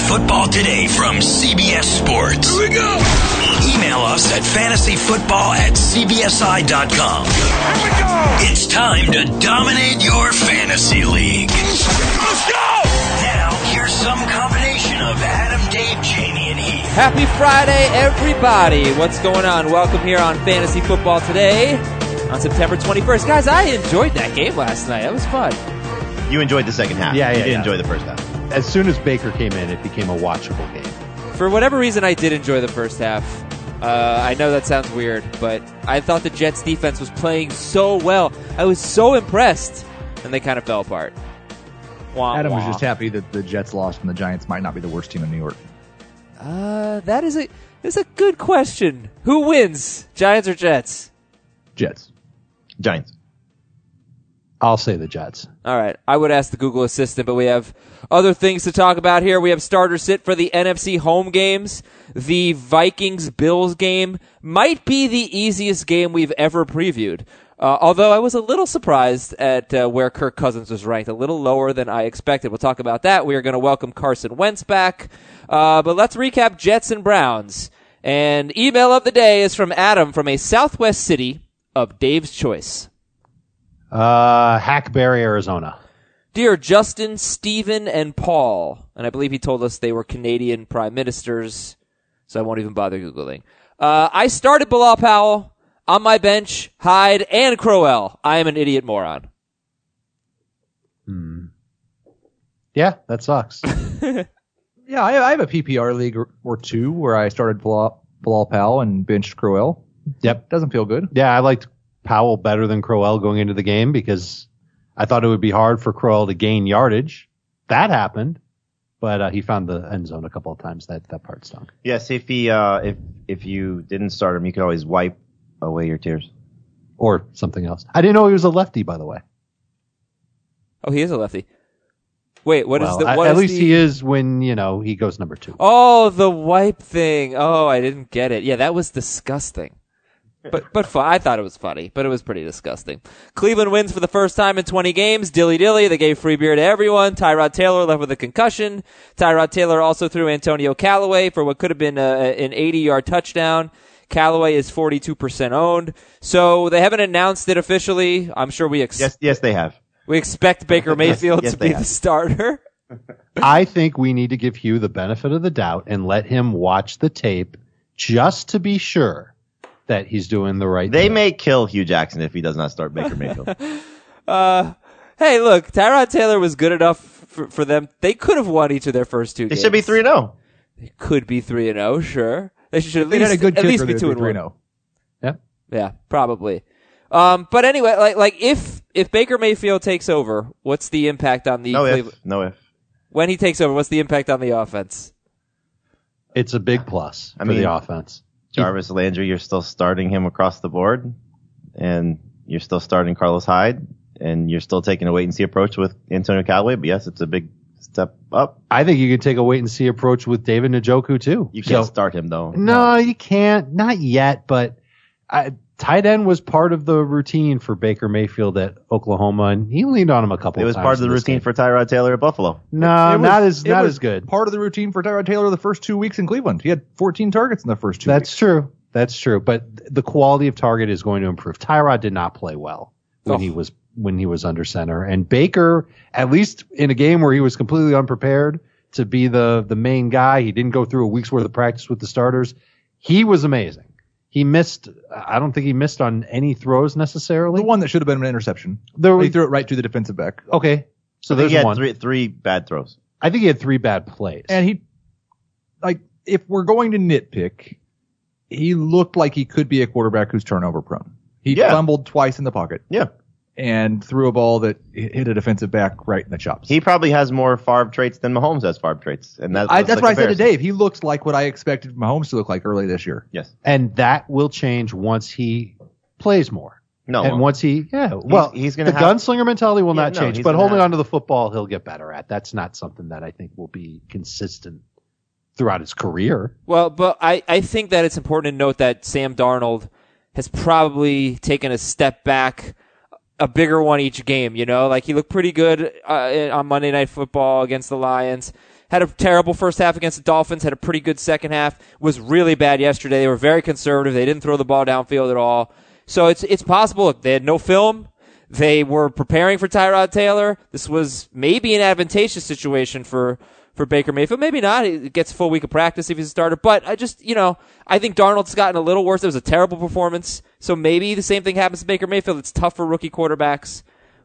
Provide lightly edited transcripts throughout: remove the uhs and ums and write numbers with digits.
Football Today from CBS Sports. Here we go. Email us at fantasyfootball@cbsi.com. Here we go. It's time to dominate your fantasy league. Let's go. Now, here's some combination of Adam, Dave, Jamie, and Heath. Happy Friday, everybody. What's going on? Welcome here on Fantasy Football Today on September 21st. Guys, I enjoyed that game last night. That was fun. You enjoyed the second half. Yeah, you didn't yeah. enjoy the first half. As soon as Baker came in, it became a watchable game. For whatever reason, I did enjoy the first half. I know that sounds weird, but I thought the Jets' defense was playing so well. I was so impressed, and they kind of fell apart. Wah, Adam wah. was just happy that the Jets lost and the Giants might not be the worst team in New York. That is a good question. Who wins, Giants or Jets? Jets. Giants. I'll say the Jets. All right. I would ask the Google Assistant, but we have other things to talk about here. We have starter sit for the NFC home games. The Vikings-Bills game might be the easiest game we've ever previewed. Although I was a little surprised at where Kirk Cousins was ranked, a little lower than I expected. We'll talk about that. We are going to welcome Carson Wentz back. But let's recap Jets and Browns. And email of the day is from Adam from a southwest city of Dave's choice. Hackberry, Arizona. Dear Justin, Stephen, and Paul, and I believe he told us they were Canadian prime ministers, so I won't even bother Googling. I started Bilal Powell on my bench, Hyde, and Crowell. I am an idiot moron. Yeah, that sucks. Yeah, I have a PPR league or two where I started Bilal Powell and benched Crowell. Yep. Doesn't feel good. Yeah, I liked Powell better than Crowell going into the game because I thought it would be hard for Crowell to gain yardage. That happened, but he found the end zone a couple of times. That part stunk. Yes, if you didn't start him, you could always wipe away your tears. Or something else. I didn't know he was a lefty, by the way. Oh, he is a lefty. Wait, what Well, is the... at least he is when, he goes number 2. Oh, the wipe thing. Oh, I didn't get it. Yeah, that was disgusting. But fun. I thought it was funny, but it was pretty disgusting. Cleveland wins for the first time in 20 games. Dilly. They gave free beer to everyone. Tyrod Taylor left with a concussion. Tyrod Taylor also threw Antonio Callaway for what could have been an 80-yard touchdown. Callaway is 42% owned. So they haven't announced it officially. I'm sure Yes, they have. we expect Baker Mayfield Yes, to be they the have. starter. I think we need to give Hugh the benefit of the doubt and let him watch the tape just to be sure that he's doing the right They thing. may kill Hugh Jackson if he does not start Baker Mayfield. Hey, look, Tyrod Taylor was good enough for them. They could have won each of their first two They games. should be 3-0. They could be 3-0, sure. They should at They had a good at least kicker, be they'd 2-1. 3-0. Yep. Yeah, probably. But anyway, like if Baker Mayfield takes over, what's the impact on the No if. when he takes over? What's the impact on the offense? It's a big plus for mean- the offense. Jarvis Landry, you're still starting him across the board, and you're still starting Carlos Hyde, and you're still taking a wait-and-see approach with Antonio Callaway, but yes, it's a big step up. I think you can take a wait-and-see approach with David Njoku, too. You can't start him, though. No, you can't. Not yet, but tight end was part of the routine for Baker Mayfield at Oklahoma, and he leaned on him a couple It of was times. part of the in this routine game. for Tyrod Taylor at Buffalo. No, It not was as good. Part of the routine for Tyrod Taylor the first 2 weeks in Cleveland. He had 14 targets in the first 2 weeks. That's true. That's true. But the quality of target is going to improve. Tyrod did not play well when he was under center, and Baker, at least in a game where he was completely unprepared to be the main guy, he didn't go through a week's worth of practice with the starters. He was amazing. He missed. I don't think he missed on any throws necessarily. The one that should have been an interception. He He threw it right to the defensive back. Okay, so I think there's he had one. three bad throws. I think he had 3 bad plays. And if we're going to nitpick, he looked like he could be a quarterback who's turnover prone. He fumbled twice in the pocket. Yeah. And threw a ball that hit a defensive back right in the chops. He probably has more Favre traits than Mahomes has Favre traits. And that's what I said to comparison. Dave. He looks like what I expected Mahomes to look like early this year. Yes. And that will change once he plays more. No. And once he, he's gonna the have- gunslinger mentality will not change, he's but gonna holding have- onto the football, he'll get better at. That's not something that I think will be consistent throughout his career. Well, but I think that it's important to note that Sam Darnold has probably taken a step back a bigger one each game, you know? Like, he looked pretty good on Monday Night Football against the Lions. Had a terrible first half against the Dolphins, had a pretty good second half, was really bad yesterday. They were very conservative. They didn't throw the ball downfield at all. So it's possible. They had no film. They were preparing for Tyrod Taylor. This was maybe an advantageous situation for Baker Mayfield. Maybe not. He gets a full week of practice if he's a starter. But I think Darnold's gotten a little worse. It was a terrible performance. So maybe the same thing happens to Baker Mayfield. It's tough for rookie quarterbacks.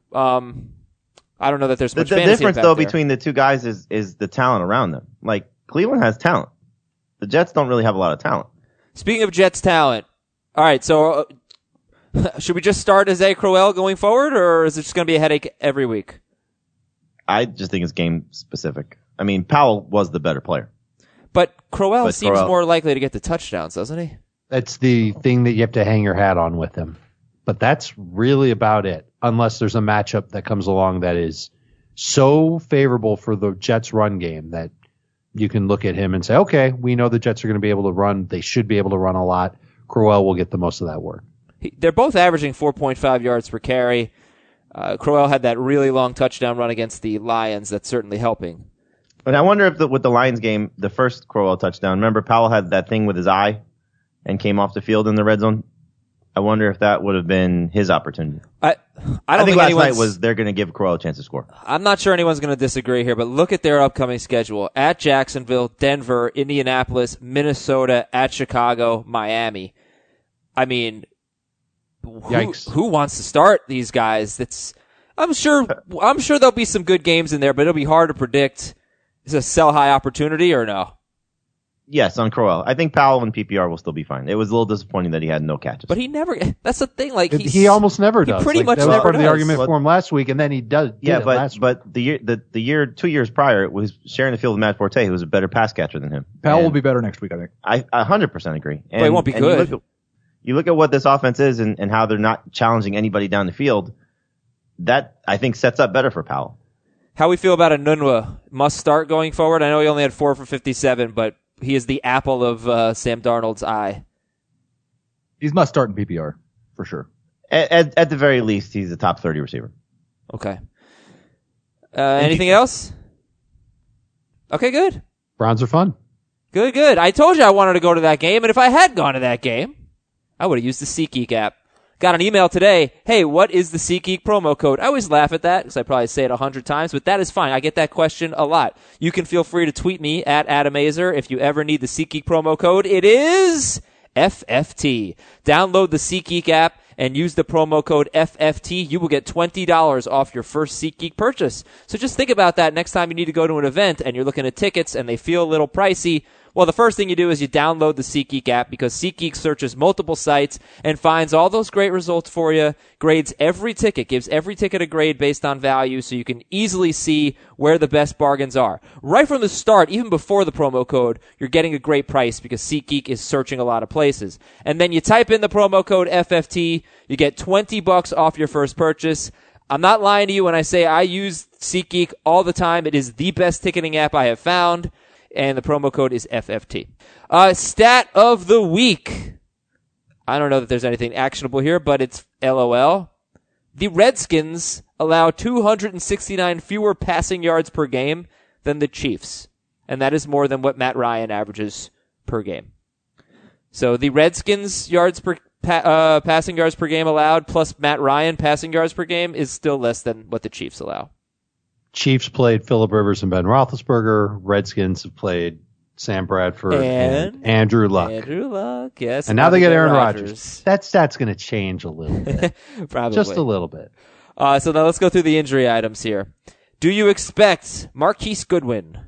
I don't know that there's much fantasy difference impact though there. between the two guys is the talent around them. Like, Cleveland has talent. The Jets don't really have a lot of talent. Speaking of Jets talent, all right, so should we just start Isaiah Crowell going forward, or is it just going to be a headache every week? I just think it's game specific. I mean, Powell was the better player. But Crowell seems more likely to get the touchdowns, doesn't he? That's the thing that you have to hang your hat on with him. But that's really about it, unless there's a matchup that comes along that is so favorable for the Jets' run game that you can look at him and say, okay, we know the Jets are going to be able to run. They should be able to run a lot. Crowell will get the most of that work. They're both averaging 4.5 yards per carry. Crowell had that really long touchdown run against the Lions. That's certainly helping. But I wonder if with the Lions game, the first Crowell touchdown, remember Powell had that thing with his eye and came off the field in the red zone? I wonder if that would have been his opportunity. I think last night was they're going to give Crowell a chance to score. I'm not sure anyone's going to disagree here, but look at their upcoming schedule. At Jacksonville, Denver, Indianapolis, Minnesota, at Chicago, Miami. I mean, who wants to start these guys? I'm sure there'll be some good games in there, but it'll be hard to predict. Is it a sell high opportunity or no? Yes, on Crowell. I think Powell and PPR will still be fine. It was a little disappointing that he had no catches. But he never, that's the thing, like he almost never does. He pretty much that was never part of the does. argument for him last week, and then he does. Yeah, but the year 2 years prior, it was sharing the field with Matt Forte, who was a better pass catcher than him. Powell will be better next week, I think. I 100% agree. But he won't be good. You look at what this offense is and how they're not challenging anybody down the field. That, I think, sets up better for Powell. How we feel about Enunwa? Must start going forward? I know he only had 4 for 57, but he is the apple of Sam Darnold's eye. He's must start in PPR, for sure. At the very least, he's a top 30 receiver. Okay. Anything else? Okay, good. Browns are fun. Good. I told you I wanted to go to that game, and if I had gone to that game, I would have used the SeatGeek app. Got an email today. Hey, what is the SeatGeek promo code? I always laugh at that because I probably say it 100 times, but that is fine. I get that question a lot. You can feel free to tweet me at Adam Azer if you ever need the SeatGeek promo code. It is FFT. Download the SeatGeek app and use the promo code FFT. You will get $20 off your first SeatGeek purchase. So just think about that next time you need to go to an event and you're looking at tickets and they feel a little pricey. Well, the first thing you do is you download the SeatGeek app because SeatGeek searches multiple sites and finds all those great results for you, grades every ticket, gives every ticket a grade based on value so you can easily see where the best bargains are. Right from the start, even before the promo code, you're getting a great price because SeatGeek is searching a lot of places. And then you type in the promo code FFT, you get $20 off your first purchase. I'm not lying to you when I say I use SeatGeek all the time. It is the best ticketing app I have found. And the promo code is FFT. Stat of the week. I don't know that there's anything actionable here, but it's LOL. The Redskins allow 269 fewer passing yards per game than the Chiefs. And that is more than what Matt Ryan averages per game. So the Redskins passing yards per game allowed plus Matt Ryan passing yards per game is still less than what the Chiefs allow. Chiefs played Phillip Rivers and Ben Roethlisberger. Redskins have played Sam Bradford and Andrew Luck. Andrew Luck, yes. And now they get Aaron Rodgers. That stat's going to change a little bit. Probably. Just a little bit. So now let's go through the injury items here. Do you expect Marquise Goodwin?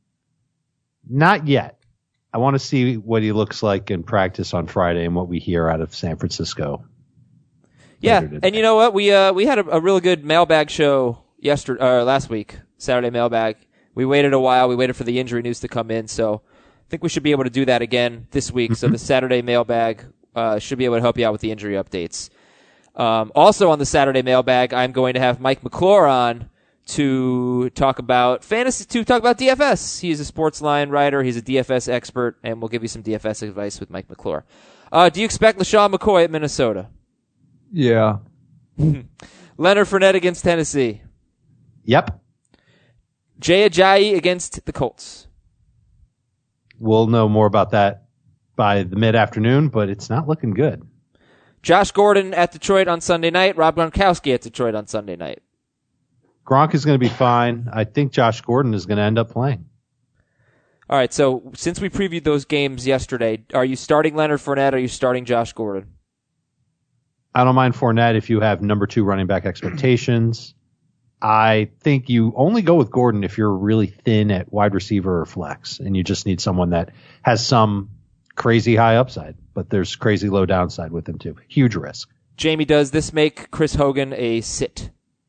Not yet. I want to see what he looks like in practice on Friday and what we hear out of San Francisco. Yeah, and you know what? We had a really good mailbag show last week, Saturday mailbag. We waited a while. We waited for the injury news to come in, so I think we should be able to do that again this week. So the Saturday mailbag should be able to help you out with the injury updates. Also on the Saturday mailbag, I'm going to have Mike McClure on to talk about DFS. He's a Sportsline writer. He's a DFS expert, and we'll give you some DFS advice with Mike McClure. Do you expect LaShawn McCoy at Minnesota? Yeah. Leonard Fournette against Tennessee. Yep. Jay Ajayi against the Colts. We'll know more about that by the mid-afternoon, but it's not looking good. Josh Gordon at Detroit on Sunday night. Rob Gronkowski at Detroit on Sunday night. Gronk is going to be fine. I think Josh Gordon is going to end up playing. All right, so since we previewed those games yesterday, are you starting Leonard Fournette or are you starting Josh Gordon? I don't mind Fournette if you have number 2 running back expectations. I think you only go with Gordon if you're really thin at wide receiver or flex, and you just need someone that has some crazy high upside, but there's crazy low downside with him too. Huge risk. Jamie, does this make Chris Hogan a sit?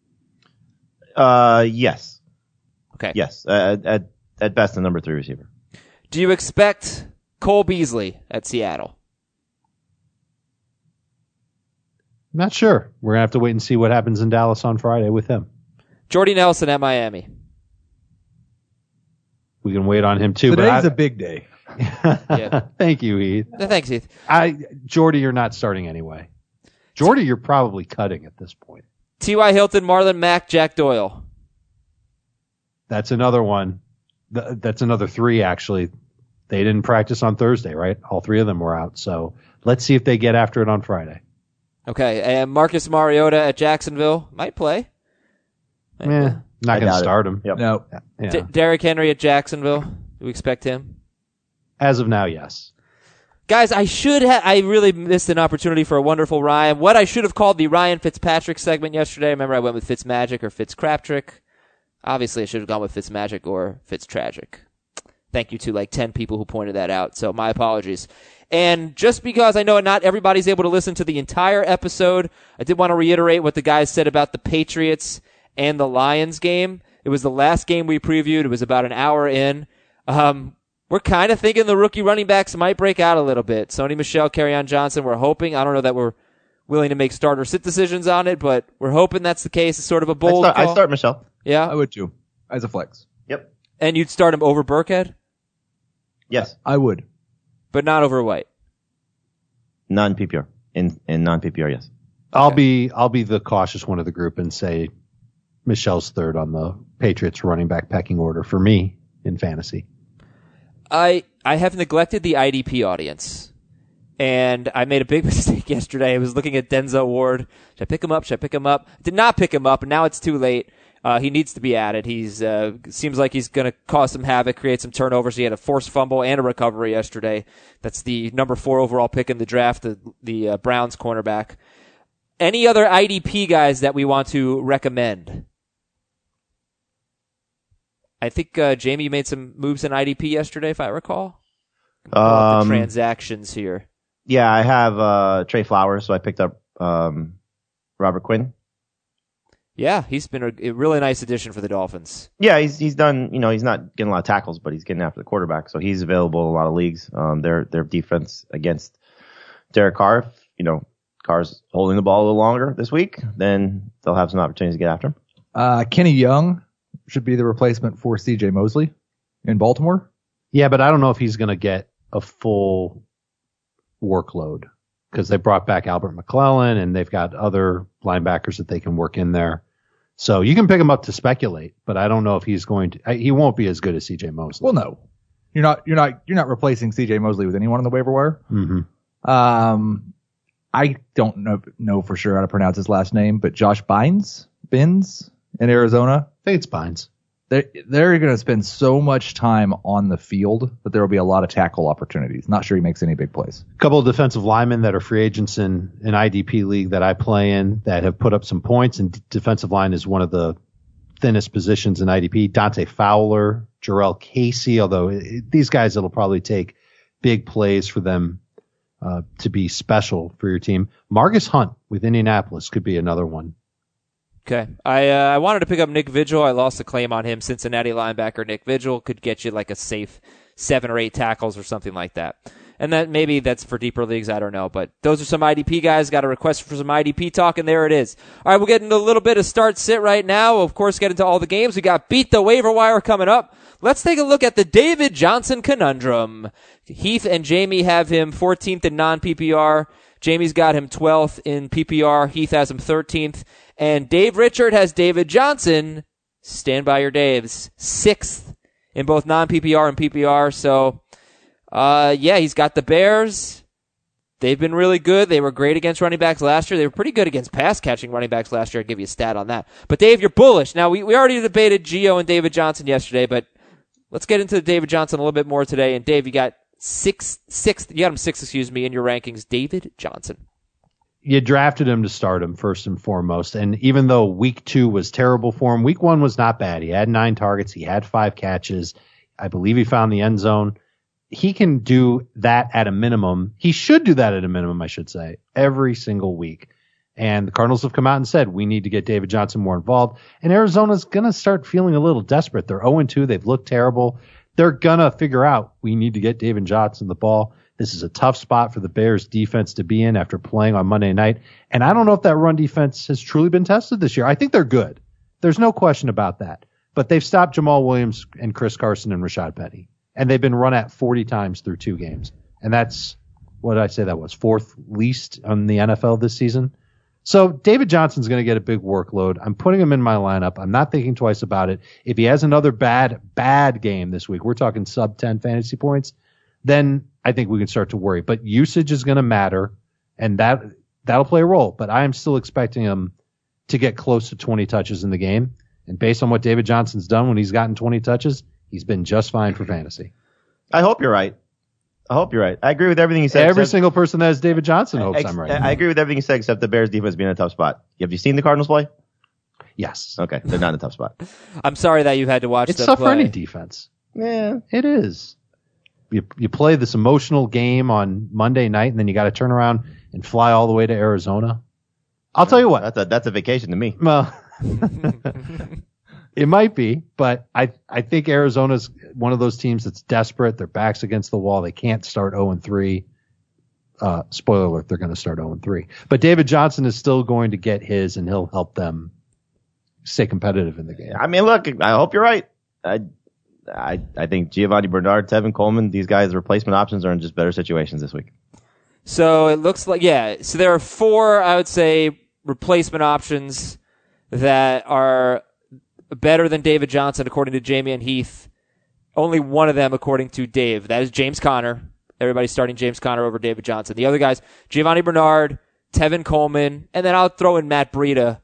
Yes. Okay. Yes. At best, a number 3 receiver. Do you expect Cole Beasley at Seattle? Not sure. We're going to have to wait and see what happens in Dallas on Friday with him. Jordy Nelson at Miami. We can wait on him too. Today's a big day. Yeah. Thank you, Heath. Thanks, Heath. Jordy, you're not starting anyway. Jordy, you're probably cutting at this point. T.Y. Hilton, Marlon Mack, Jack Doyle. That's another one. That's another 3, actually. They didn't practice on Thursday, right? All 3 of them were out. So let's see if they get after it on Friday. Okay, and Marcus Mariota at Jacksonville might play. Not going to start him. Yep. No. Yeah. Derrick Henry at Jacksonville. Do we expect him? As of now, yes. Guys, I really missed an opportunity for a wonderful Ryan. What I should have called the Ryan Fitzpatrick segment yesterday. Remember, I went with Fitzmagic or Fitzcraptrick. Obviously, I should have gone with Fitzmagic or Fitztragic. Thank you to like 10 people who pointed that out. So my apologies. And just because I know not everybody's able to listen to the entire episode, I did want to reiterate what the guys said about the Patriots and the Lions game. It was the last game we previewed. It was about an hour in. We're kind of thinking the rookie running backs might break out a little bit. Sony Michel, Kerryon Johnson, we're hoping. I don't know that we're willing to make start or sit decisions on it, but we're hoping that's the case. It's sort of a bold call. I start Michel. Yeah? I would too, as a flex. Yep. And you'd start him over Burkhead? Yes. I would. But not over White? Non-PPR. In non-PPR, yes. I'll be the cautious one of the group and say Michel's third on the Patriots running back pecking order for me in fantasy. I have neglected the IDP audience, and I made a big mistake yesterday. I was looking at Denzel Ward. Should I pick him up? Should I pick him up? Did not pick him up, and now it's too late. He needs to be added. He's seems like he's going to cause some havoc, create some turnovers. He had a forced fumble and a recovery yesterday. That's the number 4 overall pick in the draft, the Browns cornerback. Any other IDP guys that we want to recommend? I think, Jamie, you made some moves in IDP yesterday, if I recall. The transactions here. Yeah, I have Trey Flowers, so I picked up Robert Quinn. Yeah, he's been a really nice addition for the Dolphins. Yeah, he's done, he's not getting a lot of tackles, but he's getting after the quarterback, so he's available in a lot of leagues. Their defense against Derek Carr, if, Carr's holding the ball a little longer this week, then they'll have some opportunities to get after him. Kenny Young should be the replacement for C.J. Mosley in Baltimore. Yeah, but I don't know if he's going to get a full workload because they brought back Albert McClellan and they've got other linebackers that they can work in there. So you can pick him up to speculate, but I don't know if he's going to. He won't be as good as C.J. Mosley. Well, no, you're not replacing C.J. Mosley with anyone on the waiver wire. Mm-hmm. I don't know for sure how to pronounce his last name, but Josh Bynes in Arizona. I think it's Bynes. They're going to spend so much time on the field that there will be a lot of tackle opportunities. Not sure he makes any big plays. A couple of defensive linemen that are free agents in an IDP league that I play in that have put up some points, and defensive line is one of the thinnest positions in IDP. Dante Fowler, Jarrell Casey, although these guys, it'll probably take big plays for them to be special for your team. Margus Hunt with Indianapolis could be another one. Okay. I wanted to pick up Nick Vigil. I lost a claim on him. Cincinnati linebacker Nick Vigil could get you like a safe 7 or 8 tackles or something like that. And maybe that's for deeper leagues. I don't know. But those are some IDP guys. Got a request for some IDP talk, and there it is. All right, we'll get into a little bit of start sit right now. Of course, get into all the games. We got Beat the Waiver Wire coming up. Let's take a look at the David Johnson conundrum. Heath and Jamie have him 14th in non-PPR. Jamie's got him 12th in PPR. Heath has him 13th. And Dave Richard has David Johnson, stand by your Daves, 6th in both non-PPR and PPR. So, he's got the Bears. They've been really good. They were great against running backs last year. They were pretty good against pass-catching running backs last year. I'll give you a stat on that. But, Dave, you're bullish. Now, we already debated Gio and David Johnson yesterday, but let's get into David Johnson a little bit more today. And, Dave, you got sixth, in your rankings, David Johnson. You drafted him to start him first and foremost. And even though week 2 was terrible for him, week 1 was not bad. He had 9 targets. He had 5 catches. I believe he found the end zone. He can do that at a minimum. He should do that at a minimum, I should say, every single week. And the Cardinals have come out and said, we need to get David Johnson more involved. And Arizona's going to start feeling a little desperate. They're 0-2. They've looked terrible. They're going to figure out we need to get David Johnson the ball. This is a tough spot for the Bears defense to be in after playing on Monday night. And I don't know if that run defense has truly been tested this year. I think they're good. There's no question about that. But they've stopped Jamal Williams and Chris Carson and Rashad Penny. And they've been run at 40 times through 2 games. And that's, what did I say that was, 4th least on the NFL this season. So David Johnson's going to get a big workload. I'm putting him in my lineup. I'm not thinking twice about it. If he has another bad game this week, we're talking sub 10 fantasy points, then I think we can start to worry. But usage is going to matter, and that'll play a role. But I am still expecting him to get close to 20 touches in the game. And based on what David Johnson's done when he's gotten 20 touches, he's been just fine for fantasy. I hope you're right. I agree with everything you said. Every single person that has David Johnson hopes I'm right. I agree with everything you said, except the Bears defense being in a tough spot. Have you seen the Cardinals play? Yes. Okay, they're not in a tough spot. I'm sorry that you had to watch them play. It's tough for any defense. Yeah. It is. You play this emotional game on Monday night, and then you got to turn around and fly all the way to Arizona. I'll tell you what. That's a vacation to me. Well, it might be, but I think Arizona's one of those teams that's desperate. Their back's against the wall. They can't start 0-3. Spoiler alert, they're going to start 0-3. But David Johnson is still going to get his, and he'll help them stay competitive in the game. I mean, look, I hope you're right. I think Giovanni Bernard, Tevin Coleman, these guys' replacement options are in just better situations this week. So it looks like, so there are 4, I would say, replacement options that are better than David Johnson, according to Jamie and Heath. Only one of them, according to Dave. That is James Conner. Everybody's starting James Conner over David Johnson. The other guys, Giovanni Bernard, Tevin Coleman, and then I'll throw in Matt Breida.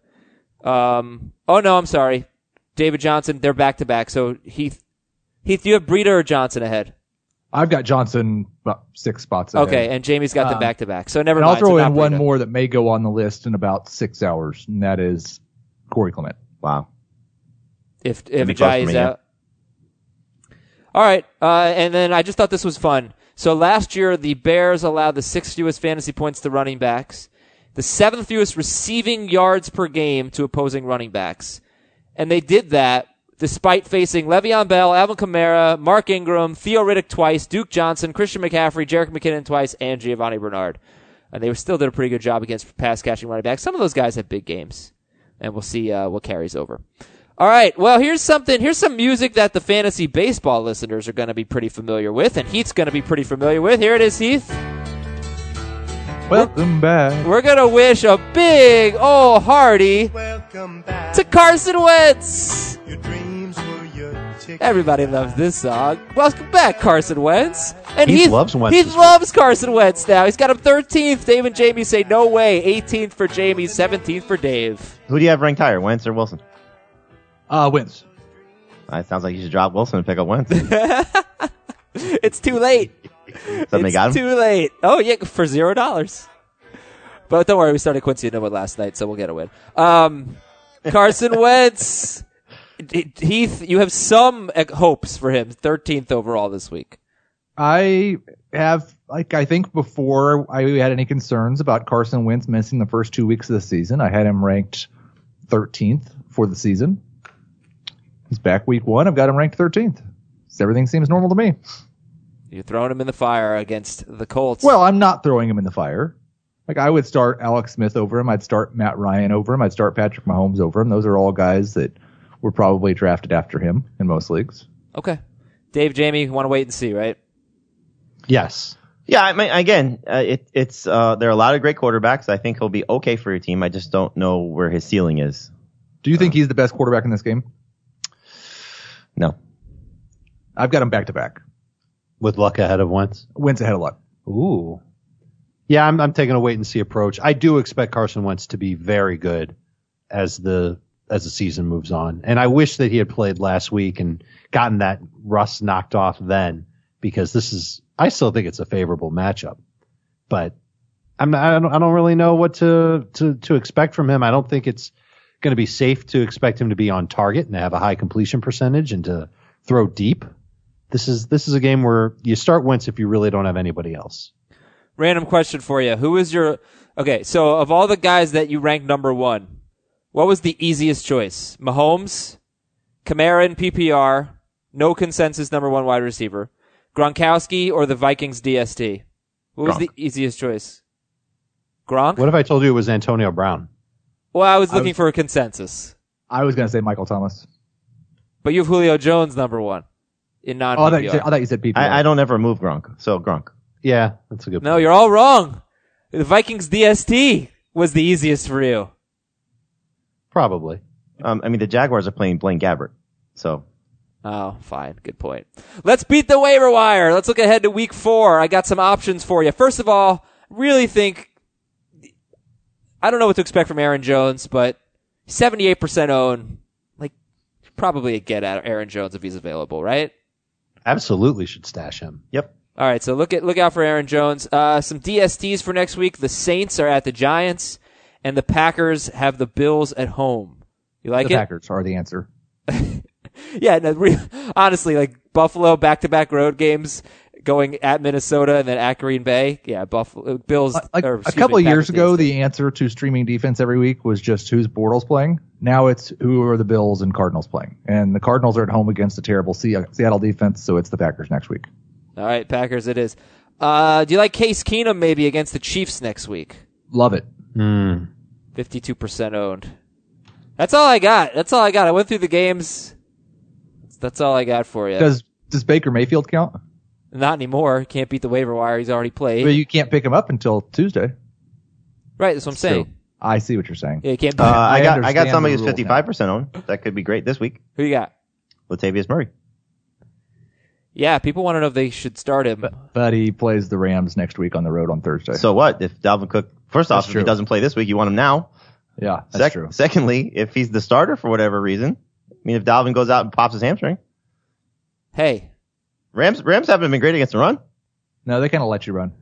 I'm sorry. David Johnson, they're back-to-back. So Heath, do you have Breida or Johnson ahead? I've got Johnson about 6 spots ahead. Okay, and Jamie's got them back-to-back. So never and mind. I'll throw so in one Breida. more that may go on the list in about 6 hours, and that is Corey Clement. Wow. If Ajayi's out. All right, and then I just thought this was fun. So last year, the Bears allowed the 6th fewest fantasy points to running backs, the 7th fewest receiving yards per game to opposing running backs. And they did that despite facing Le'Veon Bell, Alvin Kamara, Mark Ingram, Theo Riddick twice, Duke Johnson, Christian McCaffrey, Jerick McKinnon twice, and Giovanni Bernard. And they still did a pretty good job against pass-catching running backs. Some of those guys have big games, and we'll see what carries over. All right, well, here's some music that the fantasy baseball listeners are going to be pretty familiar with, and Heath's going to be pretty familiar with. Here it is, Heath. Welcome back. We're going to wish a big, hearty to Carson Wentz. Your dreams were your ticket. Everybody loves this song. Welcome back, Carson Wentz. And Heath loves Wentz. He loves Carson Wentz now. He's got him 13th. Dave and Jamie say no way. 18th for Jamie, 17th for Dave. Who do you have ranked higher, Wentz or Wilson? Wentz. It sounds like you should drop Wilson and pick up Wentz. It's too late. Somebody got him? Too late. Oh, yeah, for $0. But don't worry, we started Quincy Enunwa last night, so we'll get a win. Carson Wentz. Heath, you have some hopes for him. 13th overall this week. I have, I think before I had any concerns about Carson Wentz missing the first 2 weeks of the season, I had him ranked 13th for the season. He's back week 1. I've got him ranked 13th. So everything seems normal to me. You're throwing him in the fire against the Colts. Well, I'm not throwing him in the fire. I would start Alex Smith over him. I'd start Matt Ryan over him. I'd start Patrick Mahomes over him. Those are all guys that were probably drafted after him in most leagues. Okay. Dave, Jamie, you want to wait and see, right? Yes. Yeah, I mean, again, it's there are a lot of great quarterbacks. I think he'll be okay for your team. I just don't know where his ceiling is. Do you think he's the best quarterback in this game? No. I've got him back to back. With Luck ahead of Wentz? Wentz ahead of Luck. Ooh. Yeah, I'm taking a wait and see approach. I do expect Carson Wentz to be very good as the season moves on. And I wish that he had played last week and gotten that rust knocked off then, because I still think it's a favorable matchup. But I don't really know what to expect from him. I don't think it's going to be safe to expect him to be on target and to have a high completion percentage and to throw deep. This is a game where you start Wentz if you really don't have anybody else. Random question for you. Who is okay, so of all the guys that you ranked number one, what was the easiest choice? Mahomes, Kamara in PPR, no consensus number one wide receiver, Gronkowski, or the Vikings DST? What was the easiest choice? Gronk? What if I told you it was Antonio Brown? Well, I was looking for a consensus. I was going to say Michael Thomas. But you have Julio Jones number one in non-PPR. I thought you said PPR. I don't ever move Gronk, so Gronk. Yeah, that's a good point. No, you're all wrong. The Vikings DST was the easiest for you. Probably. I mean, the Jaguars are playing Blaine Gabbert, so. Oh, fine. Good point. Let's beat the waiver wire. Let's look ahead to week 4. I got some options for you. First of all, really think, I don't know what to expect from Aaron Jones, but 78% own, probably a get at Aaron Jones if he's available, right? Absolutely should stash him. Yep. All right, so look out for Aaron Jones. Some DSTs for next week. The Saints are at the Giants, and the Packers have the Bills at home. You like the it? Packers are the answer. Yeah, no, honestly, Buffalo back-to-back road games, going at Minnesota and then at Green Bay. Yeah, Buffalo Bills. A couple of years ago, the answer to streaming defense every week was just who's Bortles playing. Now it's who are the Bills and Cardinals playing, and the Cardinals are at home against a terrible Seattle defense, so it's the Packers next week. All right, Packers it is. Do you like Case Keenum maybe against the Chiefs next week? Love it. 52% owned. That's all I got. I went through the games. That's all I got for you. Does Baker Mayfield count? Not anymore. Can't beat the waiver wire. He's already played. But you can't pick him up until Tuesday. Right, that's what I'm saying. So, I see what you're saying. Yeah, you can't. I got somebody who's understand the 55% owned. That could be great this week. Who you got? Latavius Murray. Yeah, people want to know if they should start him. But he plays the Rams next week on the road on Thursday. So what? If Dalvin Cook, first off, if he doesn't play this week, you want him now. Yeah, that's true. Secondly, if he's the starter for whatever reason, I mean, if Dalvin goes out and pops his hamstring. Hey. Rams haven't been great against the run. No, they kind of let you run.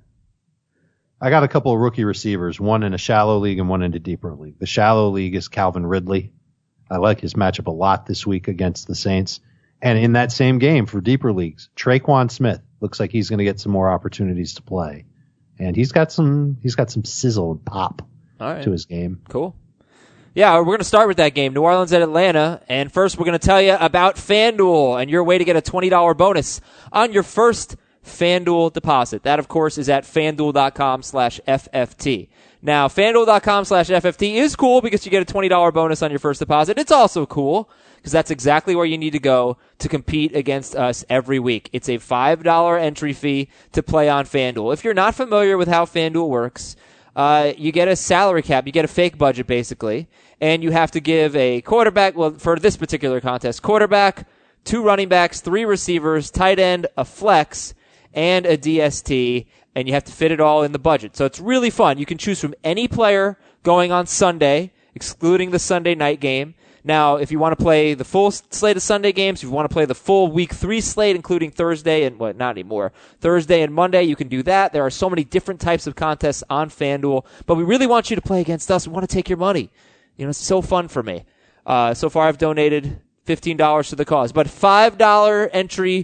I got a couple of rookie receivers, one in a shallow league and one in a deeper league. The shallow league is Calvin Ridley. I like his matchup a lot this week against the Saints. And in that same game for deeper leagues, Traquan Smith looks like he's going to get some more opportunities to play. And he's got some sizzle and pop to his game. Cool. Yeah, we're going to start with that game, New Orleans at Atlanta. And first, we're going to tell you about FanDuel and your way to get a $20 bonus on your first FanDuel deposit. That, of course, is at FanDuel.com/FFT. Now, FanDuel.com/FFT is cool because you get a $20 bonus on your first deposit. It's also cool because that's exactly where you need to go to compete against us every week. It's a $5 entry fee to play on FanDuel. If you're not familiar with how FanDuel works, you get a salary cap. You get a fake budget, basically. And you have to give a quarterback, well, for this particular contest, quarterback, 2 running backs, 3 receivers, tight end, a flex, and a DST. And you have to fit it all in the budget. So it's really fun. You can choose from any player going on Sunday, excluding the Sunday night game. Now, if you want to play the full slate of Sunday games, if you want to play the full week 3 slate, including Thursday and, not anymore, Thursday and Monday, you can do that. There are so many different types of contests on FanDuel, but we really want you to play against us. We want to take your money. You know, it's so fun for me. So far I've donated $15 to the cause, but $5 entry,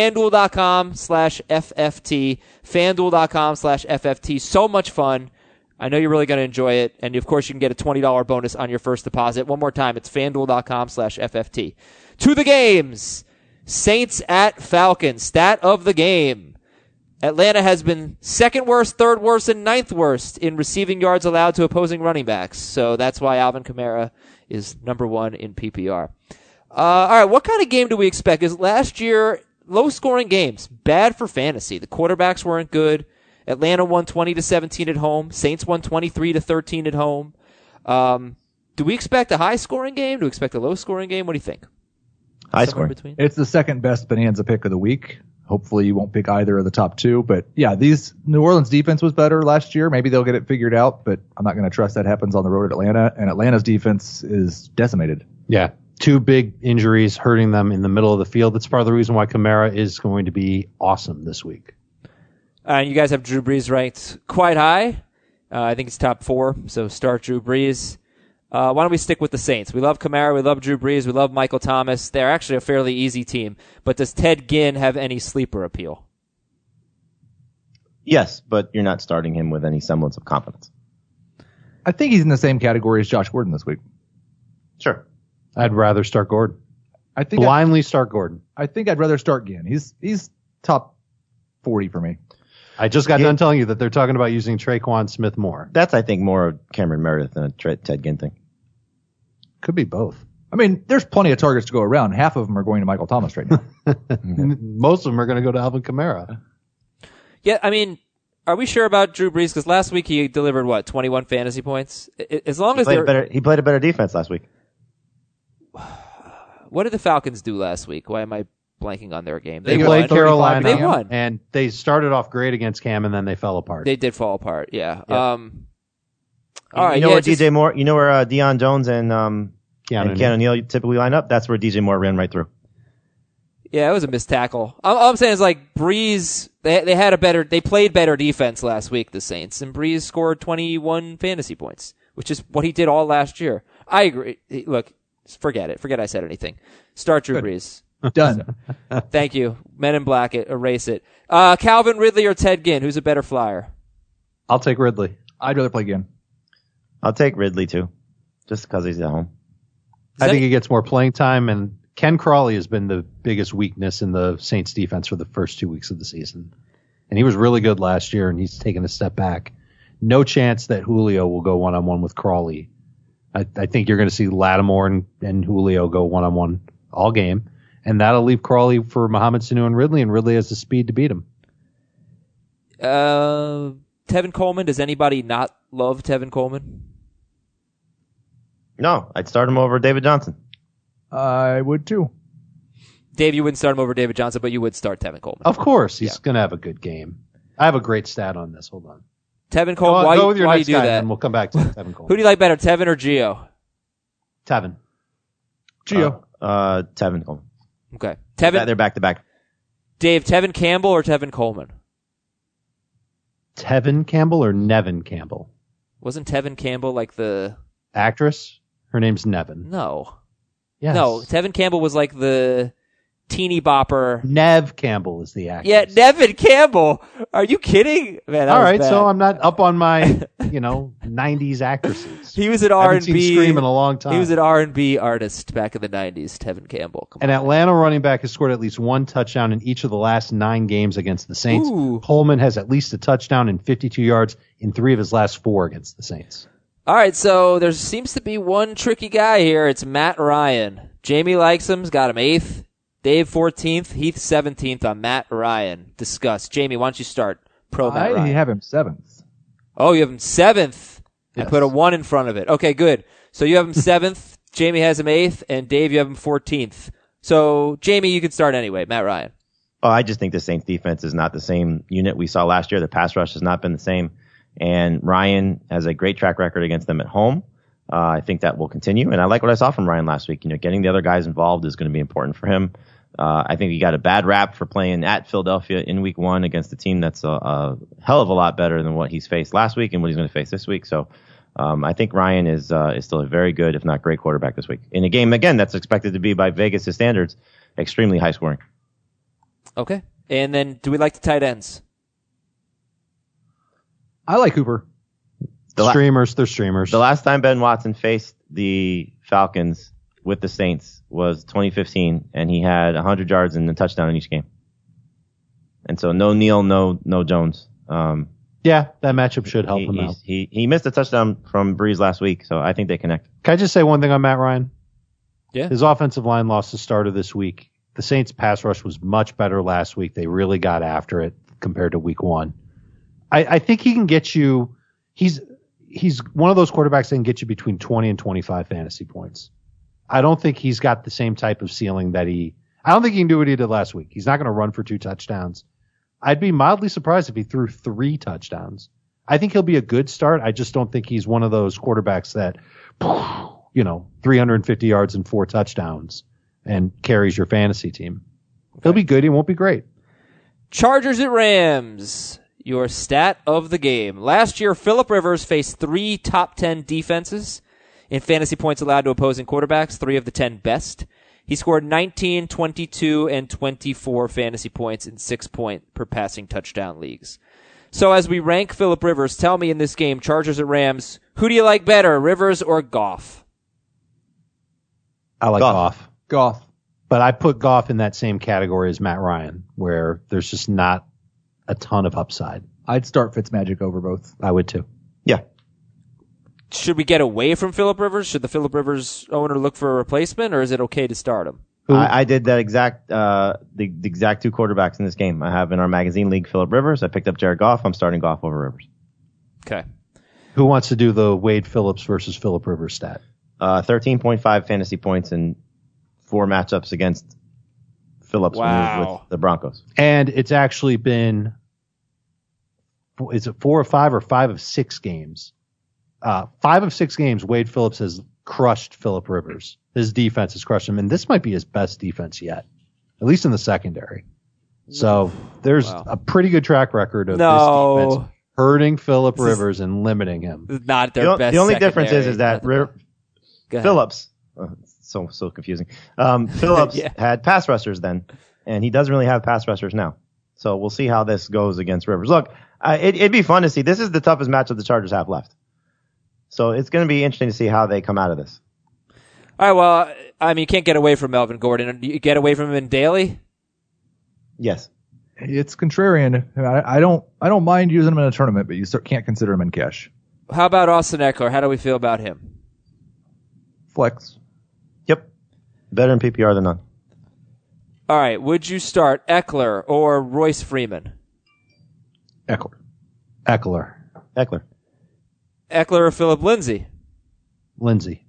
FanDuel.com/FFT, FanDuel.com/FFT. So much fun. I know you're really going to enjoy it. And of course, you can get a $20 bonus on your first deposit. One more time, it's FanDuel.com/FFT. To the games. Saints at Falcons. Stat of the game. Atlanta has been second worst, third worst, and ninth worst in receiving yards allowed to opposing running backs. So that's why Alvin Kamara is number 1 in PPR. All right, what kind of game do we expect? Is last year low-scoring games, bad for fantasy. The quarterbacks weren't good. Atlanta won 20-17 at home. Saints won 23-13 at home. Do we expect a high-scoring game? Do we expect a low-scoring game? What do you think? High Somewhere scoring. between? It's the second best bonanza pick of the week. Hopefully you won't pick either of the top two. But yeah, these New Orleans defense was better last year. Maybe they'll get it figured out, but I'm not going to trust that happens on the road at Atlanta. And Atlanta's defense is decimated. Yeah. 2 big injuries hurting them in the middle of the field. That's part of the reason why Kamara is going to be awesome this week. You guys have Drew Brees ranked quite high. I think it's top 4, so start Drew Brees. Why don't we stick with the Saints? We love Kamara, we love Drew Brees, we love Michael Thomas. They're actually a fairly easy team. But does Ted Ginn have any sleeper appeal? Yes, but you're not starting him with any semblance of confidence. I think he's in the same category as Josh Gordon this week. Sure. I'd rather start Gordon. I think Blindly start Gordon. I think I'd rather start Ginn. He's top 40 for me. I just got done telling you that they're talking about using Traquan Smith more. That's, I think, more of Cameron Meredith than a Ted Ginn thing. Could be both. I mean, there's plenty of targets to go around. Half of them are going to Michael Thomas right now. Most of them are going to go to Alvin Kamara. Yeah, I mean, are we sure about Drew Brees? Because last week he delivered, 21 fantasy points? As long as He played a better defense last week. What did the Falcons do last week? Why am I blanking on their game? They won. played Carolina. They won. And they started off great against Cam, and then they fell apart. They did fall apart, yeah. Yep. All right, You know where DJ Moore, you know where Deion Jones and Keanu Neal typically line up? That's where DJ Moore ran right through. Yeah, it was a missed tackle. All I'm saying is, like, Breeze, they played better defense last week, the Saints, and Breeze scored 21 fantasy points, which is what he did all last year. I agree. Look, forget it. Forget I said anything. Start Drew Brees. Done. Thank you. Men in Black, erase it. Calvin Ridley or Ted Ginn, who's a better flyer? I'll take Ridley. I'd rather play Ginn. I'll take Ridley too, just because he's at home. I think he gets more playing time, and Ken Crawley has been the biggest weakness in the Saints defense for the first 2 weeks of the season. And he was really good last year, and he's taken a step back. No chance that Julio will go one-on-one with Crawley. I think you're going to see Lattimore and Julio go one-on-one all game, and that'll leave Crawley for Mohamed Sanu and Ridley has the speed to beat him. Tevin Coleman, does anybody not love Tevin Coleman? No, I'd start him over David Johnson. I would too. Dave, you wouldn't start him over David Johnson, but you would start Tevin Coleman. Of course, he's going to have a good game. I have a great stat on this. Hold on. Tevin Coleman, Go with your why next you do guy, that? and we'll come back to Tevin Coleman. Who do you like better, Tevin or Gio? Tevin. Gio. Tevin Coleman. Okay. Tevin, They're back to back. Dave, Tevin Campbell or Tevin Coleman? Tevin Campbell or Nevin Campbell? Wasn't Tevin Campbell like the... Actress? Her name's Nevin. No. Yes. No, Tevin Campbell was like the teeny bopper. Nev Campbell is the actress. Yeah, Nevin Campbell. Are you kidding? Man, that All was right, bad. so I'm not up on my, 90s actresses. He was an I haven't seen R&B. Scream in a long time. He was an R&B artist back in the 90s, Tevin Campbell. Come An on. Atlanta running back has scored at least one touchdown in each of the last 9 games against the Saints. Ooh. Coleman has at least a touchdown and 52 yards in 3 of his last 4 against the Saints. All right, so there seems to be one tricky guy here. It's Matt Ryan. Jamie likes him. He's got him 8th. Dave 14th. Heath 17th on Matt Ryan. Discuss. Jamie, why don't you start? Matt I Ryan. have him 7th. Oh, you have him 7th. And Yes. put a 1 in front of it. Okay, good. So you have him 7th. Jamie has him 8th. And Dave, you have him 14th. So, Jamie, you can start anyway. Matt Ryan. Oh, I just think the Saints defense is not the same unit we saw last year. The pass rush has not been the same. And Ryan has a great track record against them at home. I think that will continue. And I like what I saw from Ryan last week. Getting the other guys involved is going to be important for him. I think he got a bad rap for playing at Philadelphia in week 1 against a team that's a hell of a lot better than what he's faced last week and what he's going to face this week. So I think Ryan is still a very good, if not great, quarterback this week. In a game, again, that's expected to be, by Vegas' standards, extremely high scoring. Okay. And then, do we like the tight ends? I like Cooper. The Streamers, they're streamers. The last time Ben Watson faced the Falcons with the Saints was 2015, and he had 100 yards and a touchdown in each game. And so no Neal, no Jones. Yeah, that matchup should help him out. He missed a touchdown from Breeze last week, so I think they connect. Can I just say one thing on Matt Ryan? Yeah. His offensive line lost the starter this week. The Saints' pass rush was much better last week. They really got after it compared to week 1. I think he can get you. He's one of those quarterbacks that can get you between 20 and 25 fantasy points. I don't think he's got the same type of ceiling I don't think he can do what he did last week. He's not going to run for 2 touchdowns. I'd be mildly surprised if he threw 3 touchdowns. I think he'll be a good start. I just don't think he's one of those quarterbacks that, 350 yards and 4 touchdowns and carries your fantasy team. He'll be good. He won't be great. Chargers at Rams. Your stat of the game. Last year, Phillip Rivers faced 3 top 10 defenses in fantasy points allowed to opposing quarterbacks, 3 of the 10 best. He scored 19, 22, and 24 fantasy points in 6-point per passing touchdown leagues. So as we rank Phillip Rivers, tell me in this game, Chargers at Rams, who do you like better, Rivers or Goff? I like Goff. Goff. But I put Goff in that same category as Matt Ryan, where there's just not a ton of upside. I'd start Fitzmagic over both. I would too. Yeah. Should we get away from Phillip Rivers? Should the Phillip Rivers owner look for a replacement, or is it okay to start him? I did that exact the exact 2 quarterbacks in this game. I have in our magazine league Phillip Rivers. I picked up Jared Goff. I'm starting Goff over Rivers. Okay. Who wants to do the Wade Phillips versus Phillip Rivers stat? 13.5 fantasy points in 4 matchups against Phillips when he was with the Broncos. And it's actually been, is it 4 of 5 or 5 of 6 games? 5 of 6 games, Wade Phillips has crushed Phillip Rivers. His defense has crushed him, and this might be his best defense yet, at least in the secondary. So there's a pretty good track record of this defense hurting Phillip Rivers and limiting him. Not their best. The only secondary. difference is that Phillips, so confusing. Phillips had pass rushers then, and he doesn't really have pass rushers now. So we'll see how this goes against Rivers. Look, it'd be fun to see. This is the toughest matchup the Chargers have left. So it's going to be interesting to see how they come out of this. All right, well, I mean, you can't get away from Melvin Gordon. You get away from him in Daly? Yes. It's contrarian. I don't mind using him in a tournament, but you can't consider him in cash. How about Austin Eckler? How do we feel about him? Flex. Yep. Better in PPR than none. All right, would you start Eckler or Royce Freeman? Eckler. Eckler or Philip Lindsay? Lindsay.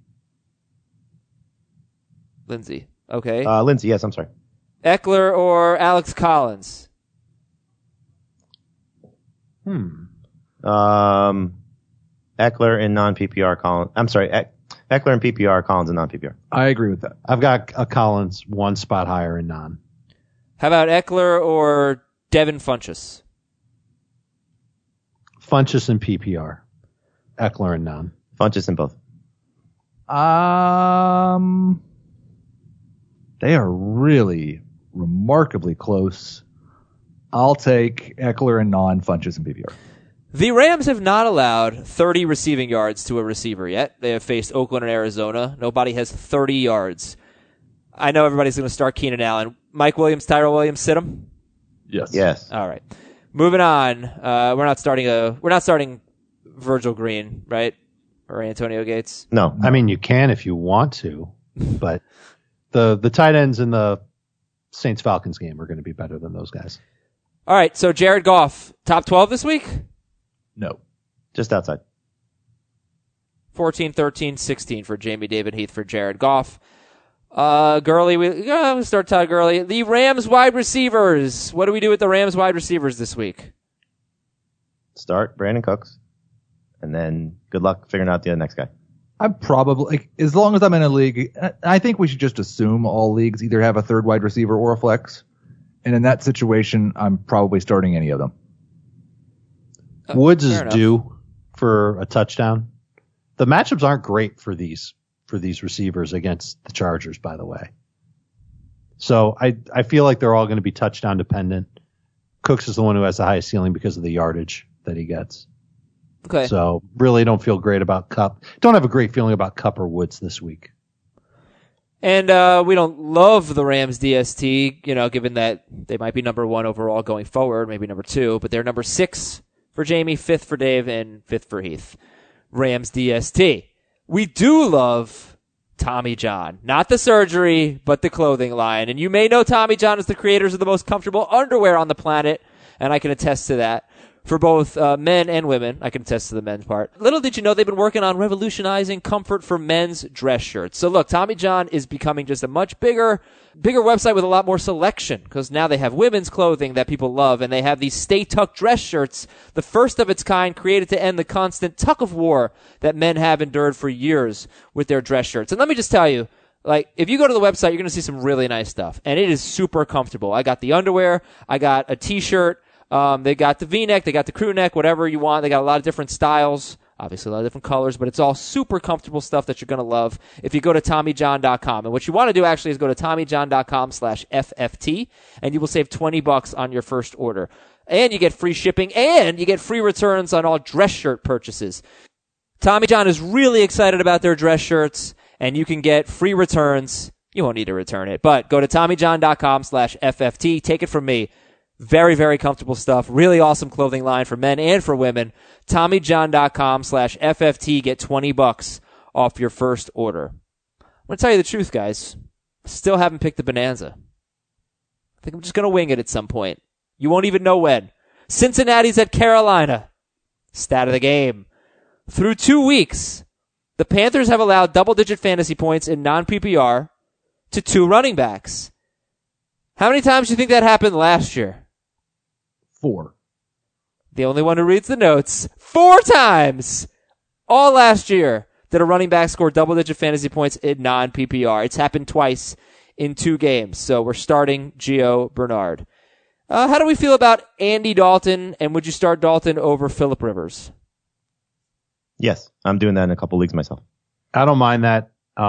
Okay. Lindsay, yes, I'm sorry. Eckler or Alex Collins? Eckler in non-PPR, Collins. I'm sorry, Eckler in PPR, Collins in non-PPR. I agree with that. I've got a Collins 1 spot higher in non. How about Eckler or Devin Funchess? Funchess in PPR. Eckler in non. Funchess in both. They are really remarkably close. I'll take Eckler and non, Funchess and PPR. The Rams have not allowed 30 receiving yards to a receiver yet. They have faced Oakland and Arizona. Nobody has 30 yards. I know everybody's going to start Keenan Allen. Mike Williams, Tyrell Williams, sit him? Yes. All right. Moving on. We're not starting Virgil Green, right? Or Antonio Gates? No. I mean, you can if you want to, but the tight ends in the Saints-Falcons game are going to be better than those guys. All right, so Jared Goff, top 12 this week? No. Just outside. 14, 13, 16 for Jamie David Heath for Jared Goff. Gurley, we'll start Todd Gurley. The Rams wide receivers. What do we do with the Rams wide receivers this week? Start Brandon Cooks, and then good luck figuring out the next guy. I'm probably, as long as I'm in a league, I think we should just assume all leagues either have a third wide receiver or a flex. And in that situation, I'm probably starting any of them. Woods is due for a touchdown. The matchups aren't great for these receivers against the Chargers, by the way. So I feel like they're all going to be touchdown dependent. Cooks is the one who has the highest ceiling because of the yardage that he gets. Okay. So really don't feel great about Kupp. Don't have a great feeling about Kupp or Woods this week. And we don't love the Rams DST, given that they might be number 1 overall going forward, maybe number 2, but they're number 6 for Jamie, 5th for Dave, and 5th for Heath. Rams DST. We do love Tommy John. Not the surgery, but the clothing line. And you may know Tommy John as the creators of the most comfortable underwear on the planet. and I can attest to that. For both men and women, I can attest to the men's part. Little did you know they've been working on revolutionizing comfort for men's dress shirts. So look, Tommy John is becoming just a much bigger website with a lot more selection, because now they have women's clothing that people love, and they have these Stay Tucked dress shirts, the first of its kind, created to end the constant tug of war that men have endured for years with their dress shirts. And let me just tell you, like, if you go to the website, you're going to see some really nice stuff, and it is super comfortable. I got the underwear, I got a t-shirt, they got the V-neck, they got the crew neck, whatever you want. They got a lot of different styles, obviously a lot of different colors, but it's all super comfortable stuff that you're going to love if you go to TommyJohn.com. And what you want to do actually is go to TommyJohn.com/FFT, and you will save $20 on your first order. And you get free shipping, and you get free returns on all dress shirt purchases. Tommy John is really excited about their dress shirts, and you can get free returns. You won't need to return it, but go to TommyJohn.com/FFT. Take it from me. Very, very comfortable stuff. Really awesome clothing line for men and for women. TommyJohn.com/FFT. Get $20 off your first order. I'm going to tell you the truth, guys. Still haven't picked the Bonanza. I think I'm just going to wing it at some point. You won't even know when. Cincinnati's at Carolina. Stat of the game. Through 2 weeks, the Panthers have allowed double-digit fantasy points in non-PPR to 2 running backs. How many times do you think that happened last year? 4. The only one who reads the notes. 4 times! All last year did a running back score double-digit fantasy points in non-PPR. It's happened twice in 2 games. So we're starting Gio Bernard. How do we feel about Andy Dalton, and would you start Dalton over Phillip Rivers? Yes, I'm doing that in a couple leagues myself. I don't mind that.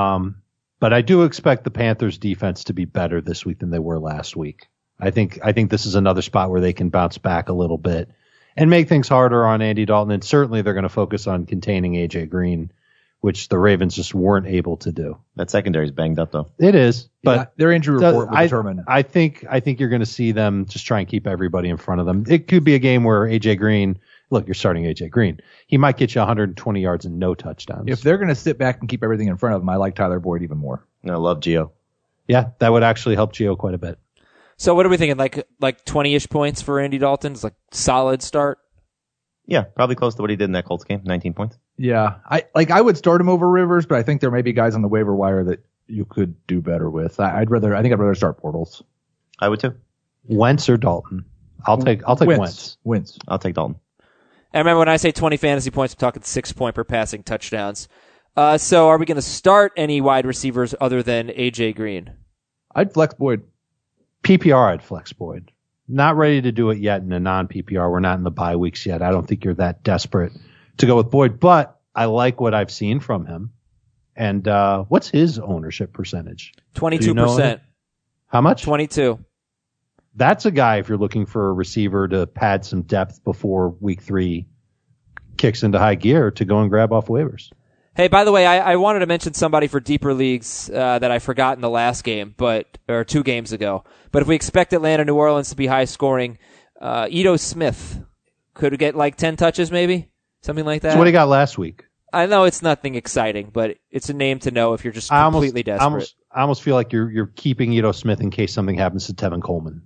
But I do expect the Panthers defense to be better this week than they were last week. I think this is another spot where they can bounce back a little bit and make things harder on Andy Dalton. And certainly they're going to focus on containing AJ Green, which the Ravens just weren't able to do. That secondary's banged up though. It is, but Yeah, their injury report will determine. I think you're going to see them just try and keep everybody in front of them. It could be a game where AJ Green, look, you're starting AJ Green. He might get you 120 yards and no touchdowns. If they're going to sit back and keep everything in front of them, I like Tyler Boyd even more. I love Gio. Yeah, that would actually help Gio quite a bit. So what are we thinking? Like 20-ish points for Andy Dalton? It's like solid start? Yeah, probably close to what he did in that Colts game, 19 points. Yeah, I would start him over Rivers, but I think there may be guys on the waiver wire that you could do better with. I think I'd rather start Bortles. I would too. Wentz or Dalton? I'll take Wentz. Wentz. I'll take Dalton. And remember, when I say 20 fantasy points, I'm talking 6 point per passing touchdowns. So are we going to start any wide receivers other than AJ Green? I'd flex Boyd. PPR, I'd flex Boyd. Not ready to do it yet in a non-PPR. We're not in the bye weeks yet. I don't think you're that desperate to go with Boyd, but I like what I've seen from him. And what's his ownership percentage? 22%. How much? 22. That's a guy, if you're looking for a receiver to pad some depth before week 3 kicks into high gear, to go and grab off waivers. Hey, by the way, I wanted to mention somebody for deeper leagues that I forgot in the last game, or 2 games ago. But if we expect Atlanta, New Orleans to be high scoring, Ito Smith could get like 10 touches maybe, something like that. So what he got last week? I know it's nothing exciting, but it's a name to know if you're just completely desperate. I almost feel like you're keeping Ito Smith in case something happens to Tevin Coleman.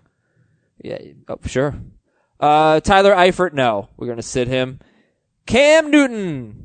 Yeah, oh, sure. Tyler Eifert, no. We're going to sit him. Cam Newton.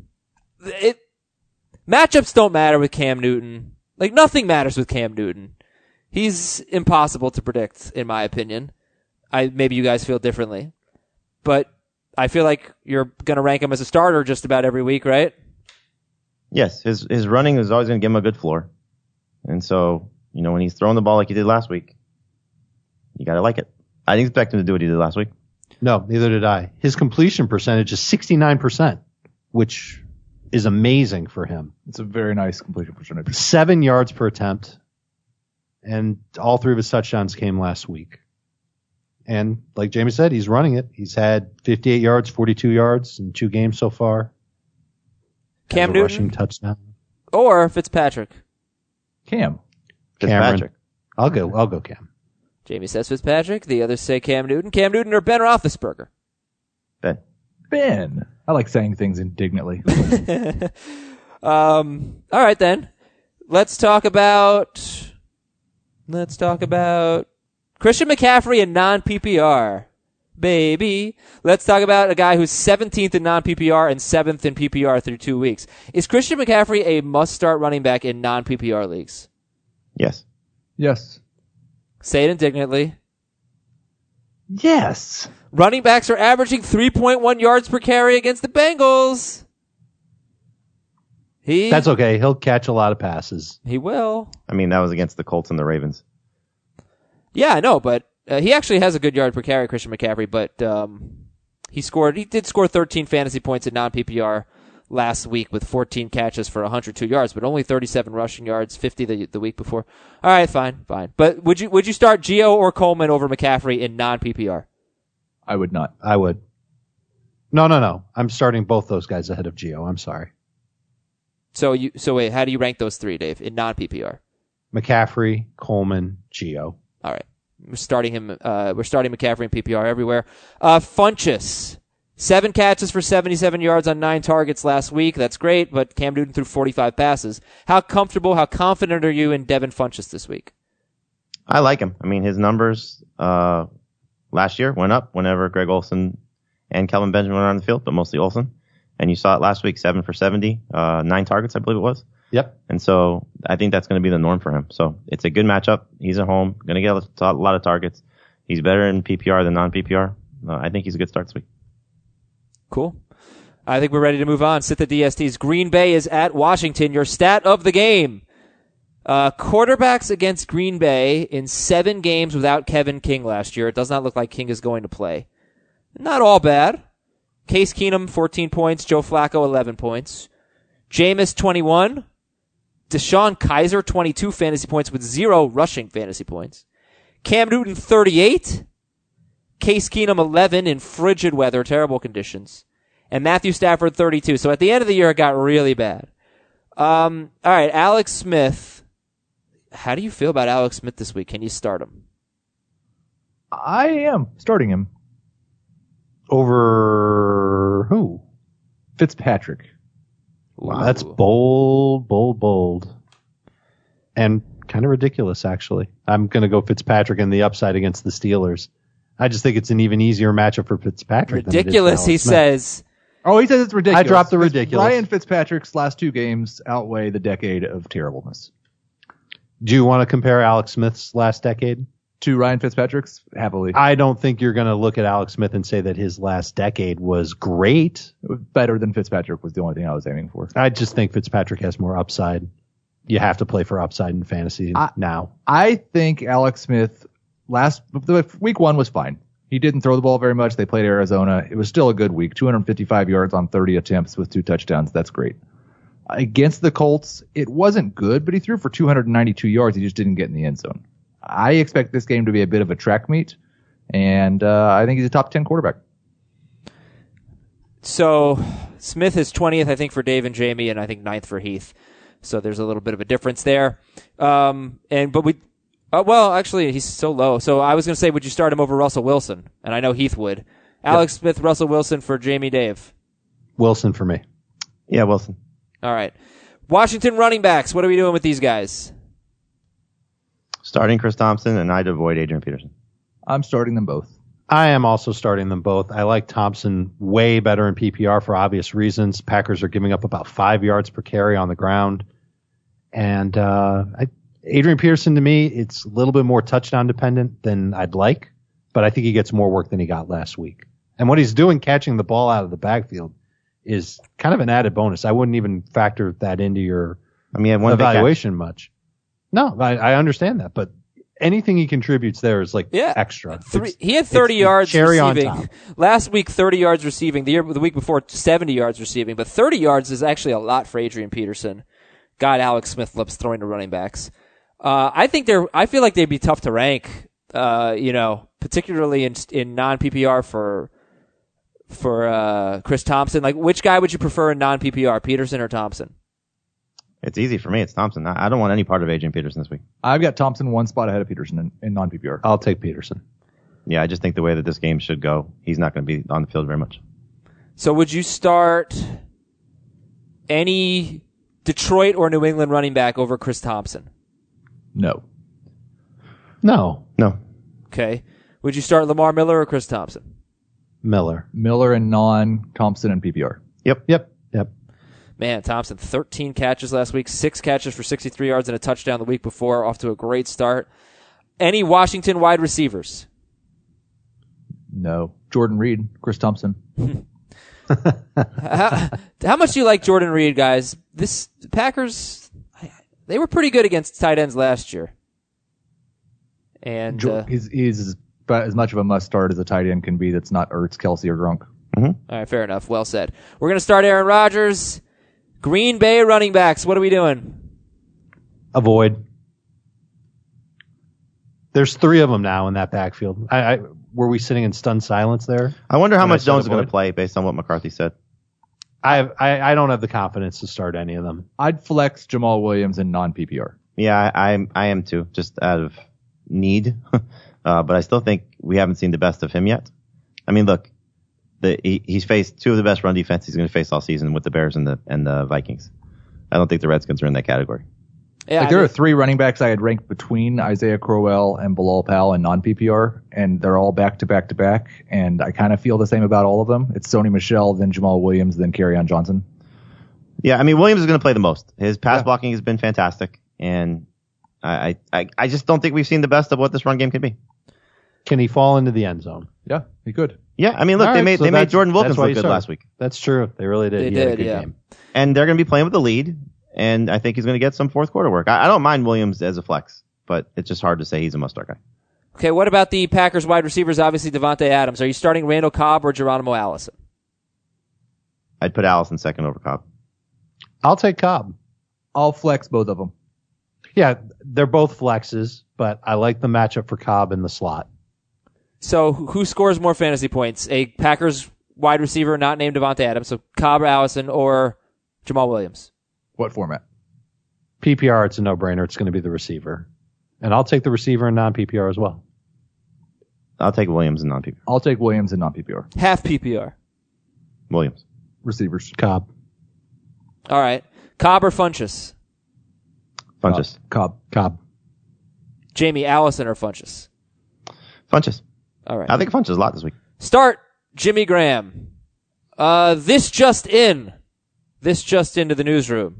Matchups don't matter with Cam Newton. Like, nothing matters with Cam Newton. He's impossible to predict, in my opinion. Maybe you guys feel differently. But I feel like you're going to rank him as a starter just about every week, right? Yes, his running is always going to give him a good floor. And so, when he's throwing the ball like he did last week, you got to like it. I didn't expect him to do what he did last week. No, neither did I. His completion percentage is 69%, which is amazing for him. It's a very nice completion percentage. 7 yards per attempt, and all 3 of his touchdowns came last week. And like Jamie said, he's running it. He's had 58 yards, 42 yards in 2 games so far. Cam Newton? Rushing touchdown. Or Fitzpatrick? Cam. Fitzpatrick. I'll go Cam. Jamie says Fitzpatrick. The others say Cam Newton. Cam Newton or Ben Roethlisberger? Ben. I like saying things indignantly. All right, then. Let's talk about Christian McCaffrey in non-PPR. baby. Let's talk about a guy who's 17th in non-PPR and 7th in PPR through 2 weeks. Is Christian McCaffrey a must-start running back in non-PPR leagues? Yes. Yes. Say it indignantly. Yes. Running backs are averaging 3.1 yards per carry against the Bengals. That's okay. He'll catch a lot of passes. He will. I mean, that was against the Colts and the Ravens. Yeah, I know, but he actually has a good yard per carry, Christian McCaffrey, but he did score 13 fantasy points in non-PPR last week with 14 catches for 102 yards, but only 37 rushing yards, 50 the week before. All right, fine. But would you start Gio or Coleman over McCaffrey in non-PPR? I would not. I would. No. I'm starting both those guys ahead of Gio. I'm sorry. So wait, how do you rank those three, Dave, in non-PPR? McCaffrey, Coleman, Gio. All right. We're starting McCaffrey in PPR everywhere. Funchess, 7 catches for 77 yards on 9 targets last week. That's great, but Cam Newton threw 45 passes. How confident are you in Devin Funchess this week? I like him. I mean, his numbers last year went up whenever Greg Olsen and Kelvin Benjamin were on the field, but mostly Olsen. And you saw it last week, 7 for 70, 9 targets, I believe it was. Yep. And so I think that's going to be the norm for him. So it's a good matchup. He's at home, going to get a lot of targets. He's better in PPR than non-PPR. I think he's a good start this week. Cool. I think we're ready to move on. Sit the DSTs. Green Bay is at Washington. Your stat of the game. Quarterbacks against Green Bay in 7 games without Kevin King last year. It does not look like King is going to play. Not all bad. Case Keenum, 14 points. Joe Flacco, 11 points. Jameis, 21. Deshaun Kaiser, 22 fantasy points with 0 rushing fantasy points. Cam Newton, 38. Case Keenum, 11 in frigid weather, terrible conditions. And Matthew Stafford, 32. So at the end of the year, it got really bad. All right, Alex Smith. How do you feel about Alex Smith this week? Can you start him? I am starting him. Over who? Fitzpatrick. Wow, that's bold. And kind of ridiculous, actually. I'm going to go Fitzpatrick in the upside against the Steelers. I just think it's an even easier matchup for Fitzpatrick. Ridiculous, he says. Oh, he says it's ridiculous. I dropped the ridiculous. Ryan Fitzpatrick's last 2 games outweigh the decade of terribleness. Do you want to compare Alex Smith's last decade to Ryan Fitzpatrick's? Happily. I don't think you're going to look at Alex Smith and say that his last decade was great. Better than Fitzpatrick was the only thing I was aiming for. I just think Fitzpatrick has more upside. You have to play for upside in fantasy now. I think Alex Smith week 1 was fine. He didn't throw the ball very much. They played Arizona. It was still a good week. 255 yards on 30 attempts with 2 touchdowns. That's great. Against the Colts, it wasn't good, but he threw for 292 yards. He just didn't get in the end zone. I expect this game to be a bit of a track meet, and I think he's a top 10 quarterback. So Smith is 20th, I think, for Dave and Jamie, and I think 9th for Heath. So there's a little bit of a difference there. Actually, he's so low. So I was going to say, would you start him over Russell Wilson? And I know Heath would. Alex Smith, Russell Wilson for Jamie, Dave. Wilson for me. Yeah, Wilson. All right. Washington running backs. What are we doing with these guys? Starting Chris Thompson, and I'd avoid Adrian Peterson. I'm starting them both. I am also starting them both. I like Thompson way better in PPR for obvious reasons. Packers are giving up about 5 yards per carry on the ground. And Adrian Peterson, to me, it's a little bit more touchdown dependent than I'd like, but I think he gets more work than he got last week. And what he's doing catching the ball out of the backfield is kind of an added bonus. I wouldn't even factor that into your evaluation much. No, I understand that, but anything he contributes there is like extra. He had 30 yards cherry receiving. on top. Last week, 30 yards receiving. The week before, 70 yards receiving. But 30 yards is actually a lot for Adrian Peterson. God, Alex Smith loves throwing to running backs. I feel like they'd be tough to rank, particularly in non-PPR for Chris Thompson. Like, which guy would you prefer in non-PPR, Peterson or Thompson? It's easy for me. It's Thompson. I don't want any part of Adrian Peterson this week. I've got Thompson 1 spot ahead of Peterson in non-PPR. I'll take Peterson. Yeah, I just think the way that this game should go, he's not going to be on the field very much. So would you start any Detroit or New England running back over Chris Thompson? No. No. Okay. Would you start Lamar Miller or Chris Thompson? Miller. Miller and Non, Thompson and PPR. Yep. Man, Thompson, 13 catches last week, 6 catches for 63 yards and a touchdown the week before, off to a great start. Any Washington wide receivers? No. Jordan Reed, Chris Thompson. How much do you like Jordan Reed, guys? This Packers, they were pretty good against tight ends last year. And He's about as much of a must start as a tight end can be that's not Ertz, Kelsey, or Gronk. all right, fair enough. Well said. We're going to start Aaron Rodgers. Green Bay running backs. What are we doing? Avoid. There's 3 of them now in that backfield. Were we sitting in stunned silence there? I wonder how When I much said Jones is going to avoid? play based on what McCarthy said. I don't have the confidence to start any of them. I'd flex Jamal Williams in non-PPR. Yeah, I am too, just out of need. But I still think we haven't seen the best of him yet. I mean, look, he's faced 2 of the best run defenses he's going to face all season with the Bears and the Vikings. I don't think the Redskins are in that category. Yeah, There are 3 running backs I had ranked between Isaiah Crowell and Bilal Powell in non-PPR, and they're all back-to-back-to-back, and I kind of feel the same about all of them. It's Sony Michel, then Jamal Williams, then Kerryon Johnson. Yeah, I mean, Williams is going to play the most. His pass blocking has been fantastic, and I just don't think we've seen the best of what this run game can be. Can he fall into the end zone? Yeah, he could. Yeah, I mean, look, All they right, made so they made that's- Jordan Wilkins that's why look you good started. last week, That's true. They really did. They He had a did, good yeah. game. and they're going to be playing with the lead. And I think he's going to get some fourth quarter work. I don't mind Williams as a flex, but it's just hard to say he's a must-start guy. Okay, what about the Packers wide receivers? Obviously, Devontae Adams. Are you starting Randall Cobb or Geronimo Allison? I'd put Allison second over Cobb. I'll take Cobb. I'll flex both of them. Yeah, they're both flexes, but I like the matchup for Cobb in the slot. So who scores more fantasy points? A Packers wide receiver not named Devontae Adams, so Cobb or Allison or Jamal Williams? What format? PPR, it's a no-brainer. It's going to be the receiver. And I'll take the receiver in non-PPR as well. I'll take Williams and non-PPR. I'll take Williams in non-PPR. Half PPR. Williams. Receivers. Cobb. All right. Cobb or Funchess? Funchess. Cobb. Jamie, Allison or Funchess? Funchess. All right. I think Funchess a lot this week. Start Jimmy Graham. This just into the newsroom.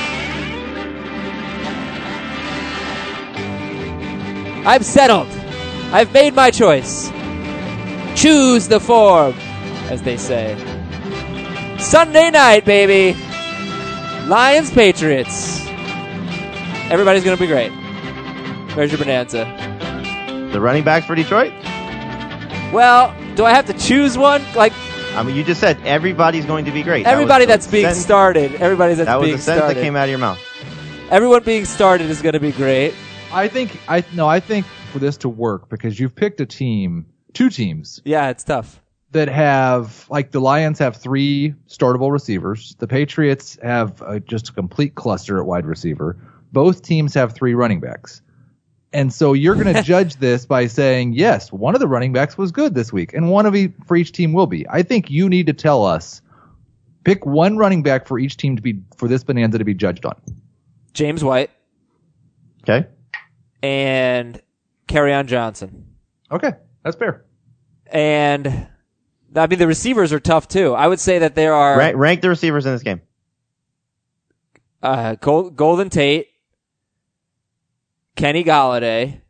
I've settled. I've made my choice. Choose the form, as they say. Sunday night, baby. Lions, Patriots. Everybody's going to be great. Where's your bonanza? The running backs for Detroit? Well, do I have to choose one? Like, I mean, you just said everybody's going to be great. everybody That was that's the being sentence- started. Everybody that's That was being the sentence started. that came out of your mouth. Everyone being started is going to be great. I think for this to work, because you've picked 2 teams Yeah, it's tough. that have, like, the Lions have 3 startable receivers. The Patriots have just a complete cluster at wide receiver. Both teams have 3 running backs. And so you're going to judge this by saying, yes, one of the running backs was good this week, and one of for each team will be. I think you need to tell us, pick one running back for each team for this bonanza to be judged on. James White Okay? and Kerryon Johnson. Okay, that's fair. And, I mean, the receivers are tough, too. I would say that there are Rank the receivers in this game. Golden Tate, Kenny Golladay,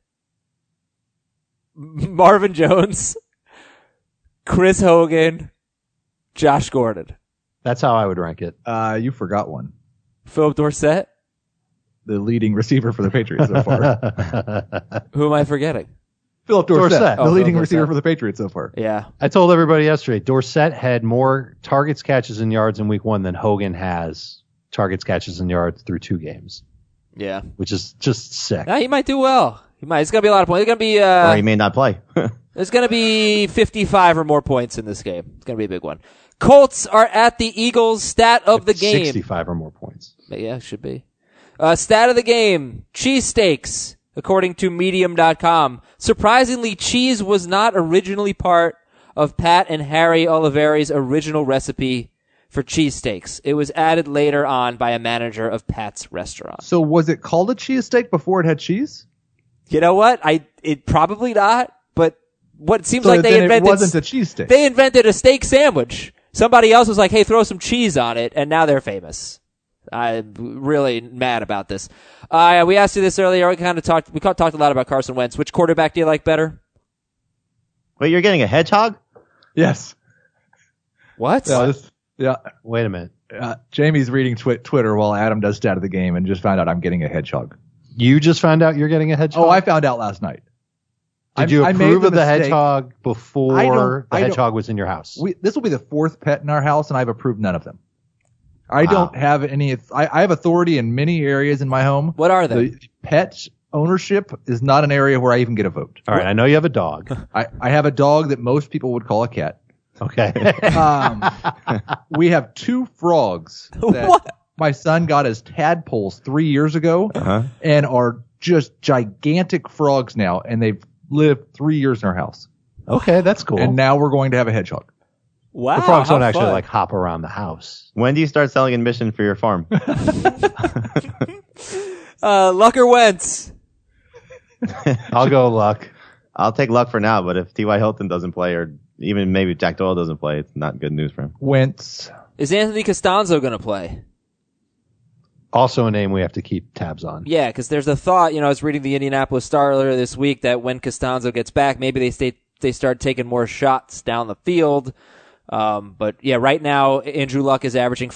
Marvin Jones, Chris Hogan, Josh Gordon. That's how I would rank it. You forgot one. Philip Dorsett? The leading receiver for the Patriots so far. Who am I forgetting? Philip Dorsett, Dorsett. the Oh, leading Philip receiver Dorsett. for the Patriots so far. Yeah. I told everybody yesterday, Dorsett had more targets, catches, and yards in week 1 than Hogan has targets, catches, and yards through 2 games, Yeah. which is just sick. He might do well. He might. It's going to be a lot of points. It's going to be, Or he may not play. there's going to be 55 or more points in this game. It's going to be a big one. Colts are at the Eagles. Stat of the game. 65 or more points. Yeah, it should be. Stat of the game. Cheesesteaks, according to Medium.com. Surprisingly, cheese was not originally part of Pat and Harry Oliveri's original recipe for cheesesteaks. It was added later on by a manager of Pat's restaurant. So was it called a cheese steak before it had cheese? You know what? It probably not, but what seems So like they then invented. it wasn't a cheesesteak. They invented a steak sandwich. Somebody else was like, "Hey, throw some cheese on it," and now they're famous. I'm really mad about this. We asked you this earlier. We talked a lot about Carson Wentz. Which quarterback do you like better? Wait, you're getting a hedgehog? Yes. What? Yeah. Wait a minute. Jamie's reading Twitter while Adam does stat of the game and just found out I'm getting a hedgehog. You just found out you're getting a hedgehog? Oh, I found out last night. Did you I made approve of the mistake. hedgehog before the hedgehog was in your house? This will be the fourth pet in our house, and I've approved none of them. I don't have any. I have authority in many areas in my home. What are they? The pet ownership is not an area where I even get a vote. All right, I know you have a dog. I have a dog that most people would call a cat. Okay. We have 2 frogs that What? my son got as tadpoles 3 years ago and are just gigantic frogs now, and they've lived 3 years in our house. Okay, that's cool. And now we're going to have a hedgehog. Wow. the frogs how don't actually fun. like hop around the house. When do you start selling admission for your farm? Luck or Wentz? I'll go Luck. I'll take Luck for now, but if T.Y. Hilton doesn't play or even maybe Jack Doyle doesn't play, it's not good news for him. Wentz. Is Anthony Costanzo going to play? Also a name we have to keep tabs on. Yeah, because there's a thought. I was reading the Indianapolis Star earlier this week that when Costanzo gets back, maybe they start taking more shots down the field. But yeah, right now Andrew Luck is averaging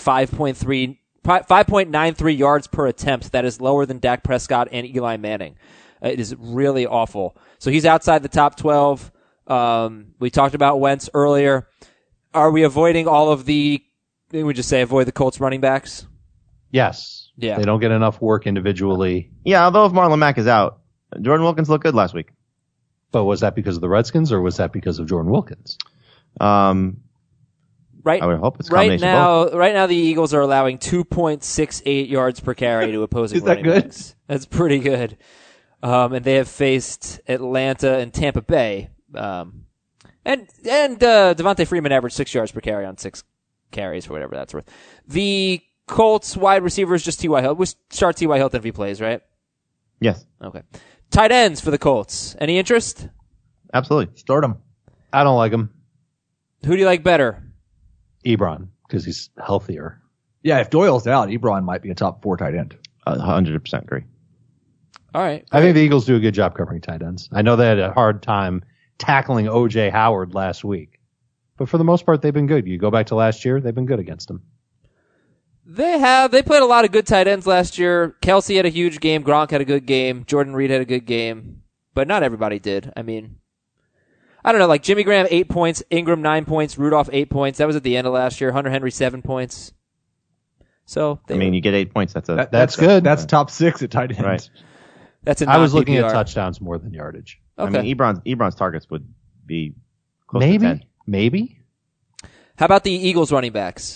5.93 yards per attempt. That is lower than Dak Prescott and Eli Manning. It is really awful. So he's outside the top 12. We talked about Wentz earlier. Are we avoiding all of we just say avoid the Colts running backs? Yes. Yeah. They don't get enough work individually. Yeah, although if Marlon Mack is out, Jordan Wilkins looked good last week. But was that because of the Redskins or was that because of Jordan Wilkins? Right. I would hope it's a Right combination of both. now the Eagles are allowing 2.68 yards per carry to opposing Is that running good? backs. That's pretty good. And they have faced Atlanta and Tampa Bay. And Devontae Freeman averaged 6 yards per carry on 6 carries for whatever that's worth. The Colts wide receivers just T.Y. Hilton. We start T.Y. Hilton if he plays, right? Yes, Okay. Tight ends for the Colts. Any interest? absolutely. Start him. I don't like him. Who do you like better? Ebron, because he's healthier. Yeah, if Doyle's out, Ebron might be a top 4 tight end. 100% agree. All right. I think the Eagles do a good job covering tight ends. I know they had a hard time tackling O.J. Howard last week. But for the most part, they've been good. You go back to last year, they've been good against him. They played a lot of good tight ends last year. Kelsey had a huge game. Gronk had a good game. Jordan Reed had a good game. But not everybody did. I mean, I don't know, like Jimmy Graham, 8 points. Ingram, 9 points. Rudolph, 8 points. That was at the end of last year. Hunter Henry, 7 points. So, You get 8 points. That's good. That's top 6 at tight end. Right. that's a I was looking at non-PPR. touchdowns more than yardage. Okay. Ebron's targets would be close to 10. Maybe. How about the Eagles running backs?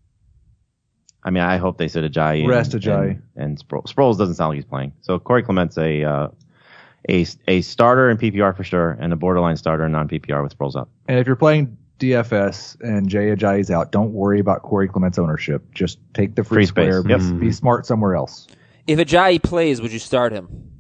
I hope they sit Ajayi. Rest Ajayi. And Sproles doesn't sound like he's playing. So Corey Clement's a starter in PPR for sure, and a borderline starter in non-PPR with Sproles out. And if you're playing DFS and Jay Ajayi's out, don't worry about Corey Clement's ownership. Just take the free Free space. square. Yep. Be smart somewhere else. If Ajayi plays, would you start him?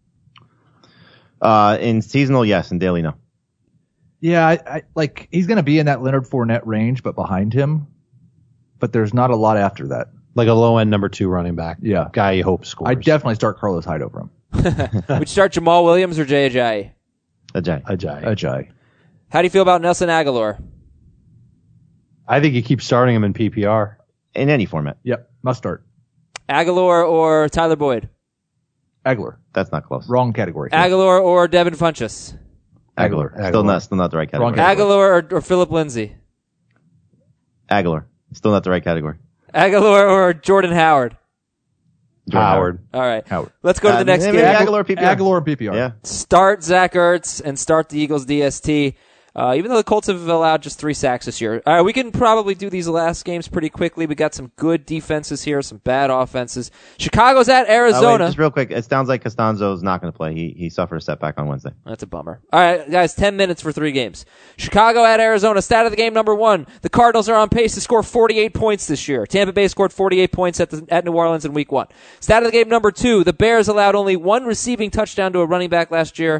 In seasonal, yes. In daily, no. Yeah, I like he's going to be in that Leonard Fournette range, but behind him. But there's not a lot after that. Like a low-end number 2 running back. Yeah. Guy you hope scores. I definitely start Carlos Hyde over him. Would you start Jamal Williams or Jay Ajayi? Ajayi. Ajayi. How do you feel about Nelson Aguilar? I think you keep starting him in PPR. In any format. Yep, must start. Aguilar or Tyler Boyd? Aguilar. That's not close. Wrong category. Aguilar or Devin Funchess? Aguilar. Still not the right category. Wrong category. Aguilar or Philip Lindsay? Aguilar. Still not the right category. Aguilar or Jordan Howard? Jordan Howard. All right. Howard. Let's go to the next maybe game. Aguilar PPR. Aguilar PPR. Yeah. Start Zach Ertz and start the Eagles DST. Even though the Colts have allowed just 3 sacks this year. All right, we can probably do these last games pretty quickly. We got some good defenses here, some bad offenses. Chicago's at Arizona. Wait, just real quick. It sounds like Costanzo's not going to play. He suffered a setback on Wednesday. That's a bummer. All right, guys, 10 minutes for 3 games. Chicago at Arizona. Stat of the game number 1. The Cardinals are on pace to score 48 points this year. Tampa Bay scored 48 points at New Orleans in week 1. Stat of the game number 2. The Bears allowed only 1 receiving touchdown to a running back last year.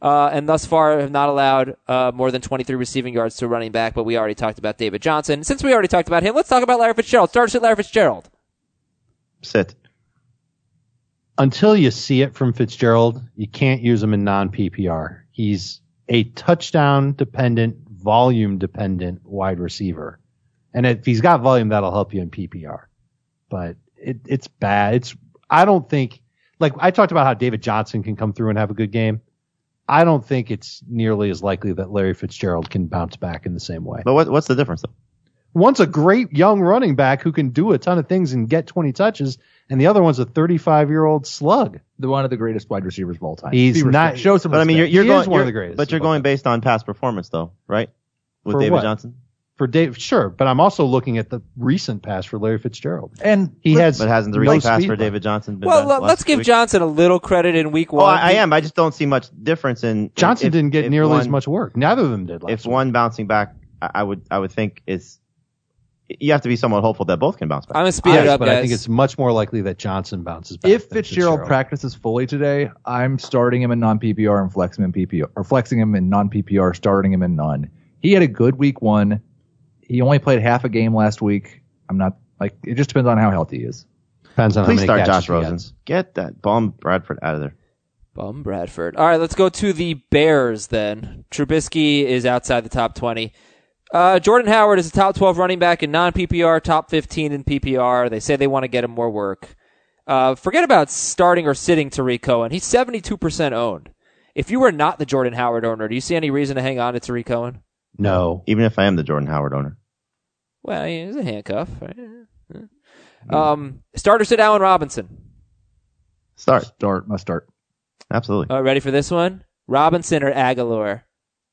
and thus far have not allowed more than 23 receiving yards to a running back, but we already talked about David Johnson. Since we already talked about him, let's talk about Larry Fitzgerald. Starter sit Larry Fitzgerald. Sit. Until you see it from Fitzgerald, you can't use him in non-PPR. He's a touchdown-dependent, volume-dependent wide receiver. And if he's got volume, that'll help you in PPR. But it's bad. I don't think, like I talked about how David Johnson can come through and have a good game. I don't think it's nearly as likely that Larry Fitzgerald can bounce back in the same way. But what's the difference, though? One's a great young running back who can do a ton of things and get 20 touches, and the other one's a 35-year-old slug. One of the greatest wide receivers of all time. He's not. Show some But I mean, respect. you're He going. is one of the greatest. But you're going based on past performance, though, right? With For David what? Johnson. For Dave, sure, but I'm also looking at the recent pass for Larry Fitzgerald. And He has, But hasn't the no recent pass speed for left. David Johnson been Well, bad let's last give week? Johnson a little credit in week Oh, one. I am. I just don't see much difference in Johnson if- didn't get if nearly one- as much work. Neither of them did last If week. one bouncing back, I would think is you have to be somewhat hopeful that both can bounce back. I'm going to speed it up, but guys. I think it's much more likely that Johnson bounces back. if than Fitzgerald practices fully today, I'm starting him in non-PPR and flexing him in PPR, or flexing him in non-PPR, starting him in none. He had a good week one. He only played half a game last week. I'm not like it. Just depends on how healthy he is. Depends on Please how many start catches Josh he Rosen. gets. Get that bum Bradford out of there. Bum Bradford. All right, let's go to the Bears then. Trubisky is outside the top 20. Jordan Howard is a top 12 running back in non-PPR, top 15 in PPR. They say they want to get him more work. Forget about starting or sitting Tariq Cohen. He's 72% owned. If you were not the Jordan Howard owner, do you see any reason to hang on to Tariq Cohen? No. Even if I am the Jordan Howard owner. Well, he's a handcuff. Starter sit Allen Robinson. Must start. Absolutely. Ready for this one? Robinson or Aguilar?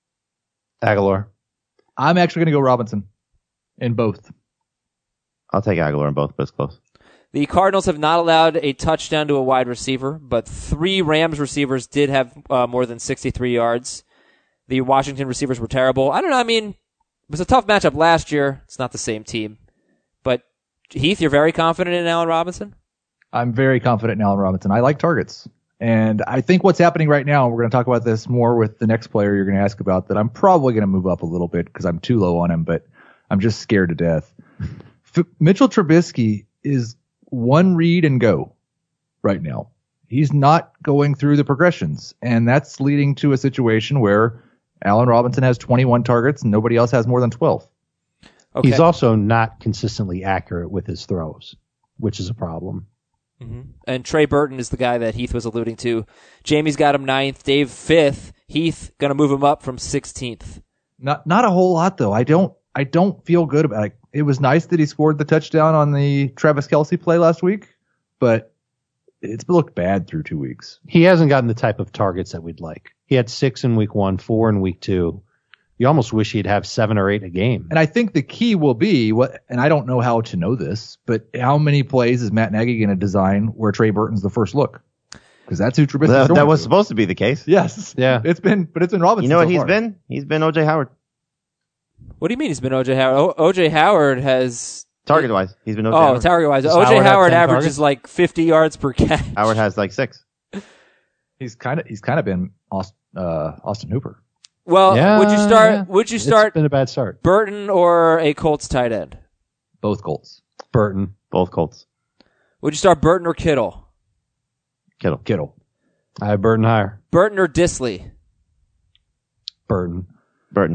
Aguilar. I'm actually going to go Robinson in both. I'll take Aguilar in both, but it's close. The Cardinals have not allowed a touchdown to a wide receiver, but 3 Rams receivers did have more than 63 yards. The Washington receivers were terrible. I don't know. I mean, it was a tough matchup last year. It's not the same team. But, Heath, you're very confident in Allen Robinson? I'm very confident in Allen Robinson. I like targets. And I think what's happening right now, and we're going to talk about this more with the next player you're going to ask about, that I'm probably going to move up a little bit because I'm too low on him, but I'm just scared to death. Mitchell Trubisky is one read and go right now. He's not going through the progressions, and that's leading to a situation where Allen Robinson has 21 targets and nobody else has more than 12. Okay. He's also not consistently accurate with his throws, which is a problem. Mm-hmm. And Trey Burton is the guy that Heath was alluding to. Jamie's got him 9th, Dave 5th. Heath going to move him up from 16th. Not a whole lot though. I don't feel good about it. It was nice that he scored the touchdown on the Travis Kelce play last week, but it's looked bad through 2 weeks. He hasn't gotten the type of targets that we'd like. He had 6 in week 1, 4 in week 2. You almost wish he'd have 7 or 8 a game. And I think the key will be and I don't know how to know this, but how many plays is Matt Nagy going to design where Trey Burton's the first look? Because that's who Trubisky's That was to. supposed to be the case. Yes. Yeah. It's been Robinson. You know what so he's far. been? He's been O.J. Howard. What do you mean he's been O.J. Howard? O.J. Howard has... Target-wise, he's been O.J. Oh, Howard. target-wise. Does O.J. Howard have Howard 10 averages targets? like 50 yards per catch. Howard has like 6. He's kind of been Austin Hooper. Well, Yeah, would you start? yeah. Would you It's start been a bad start. Burton or a Colts tight end? Both Colts. Burton. Both Colts. Would you start Burton or Kittle? Kittle. I have Burton higher. Burton or Disley? Burton. Burton.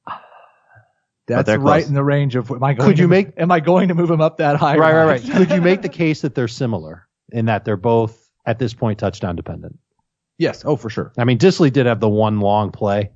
That's they're right close. in the range of. Am I Could you make- going to move him up that high? or Right. not? Could you make the case that they're similar in that they're both, at this point, touchdown dependent? Yes. Oh, for sure. I mean, Disley did have the one long play.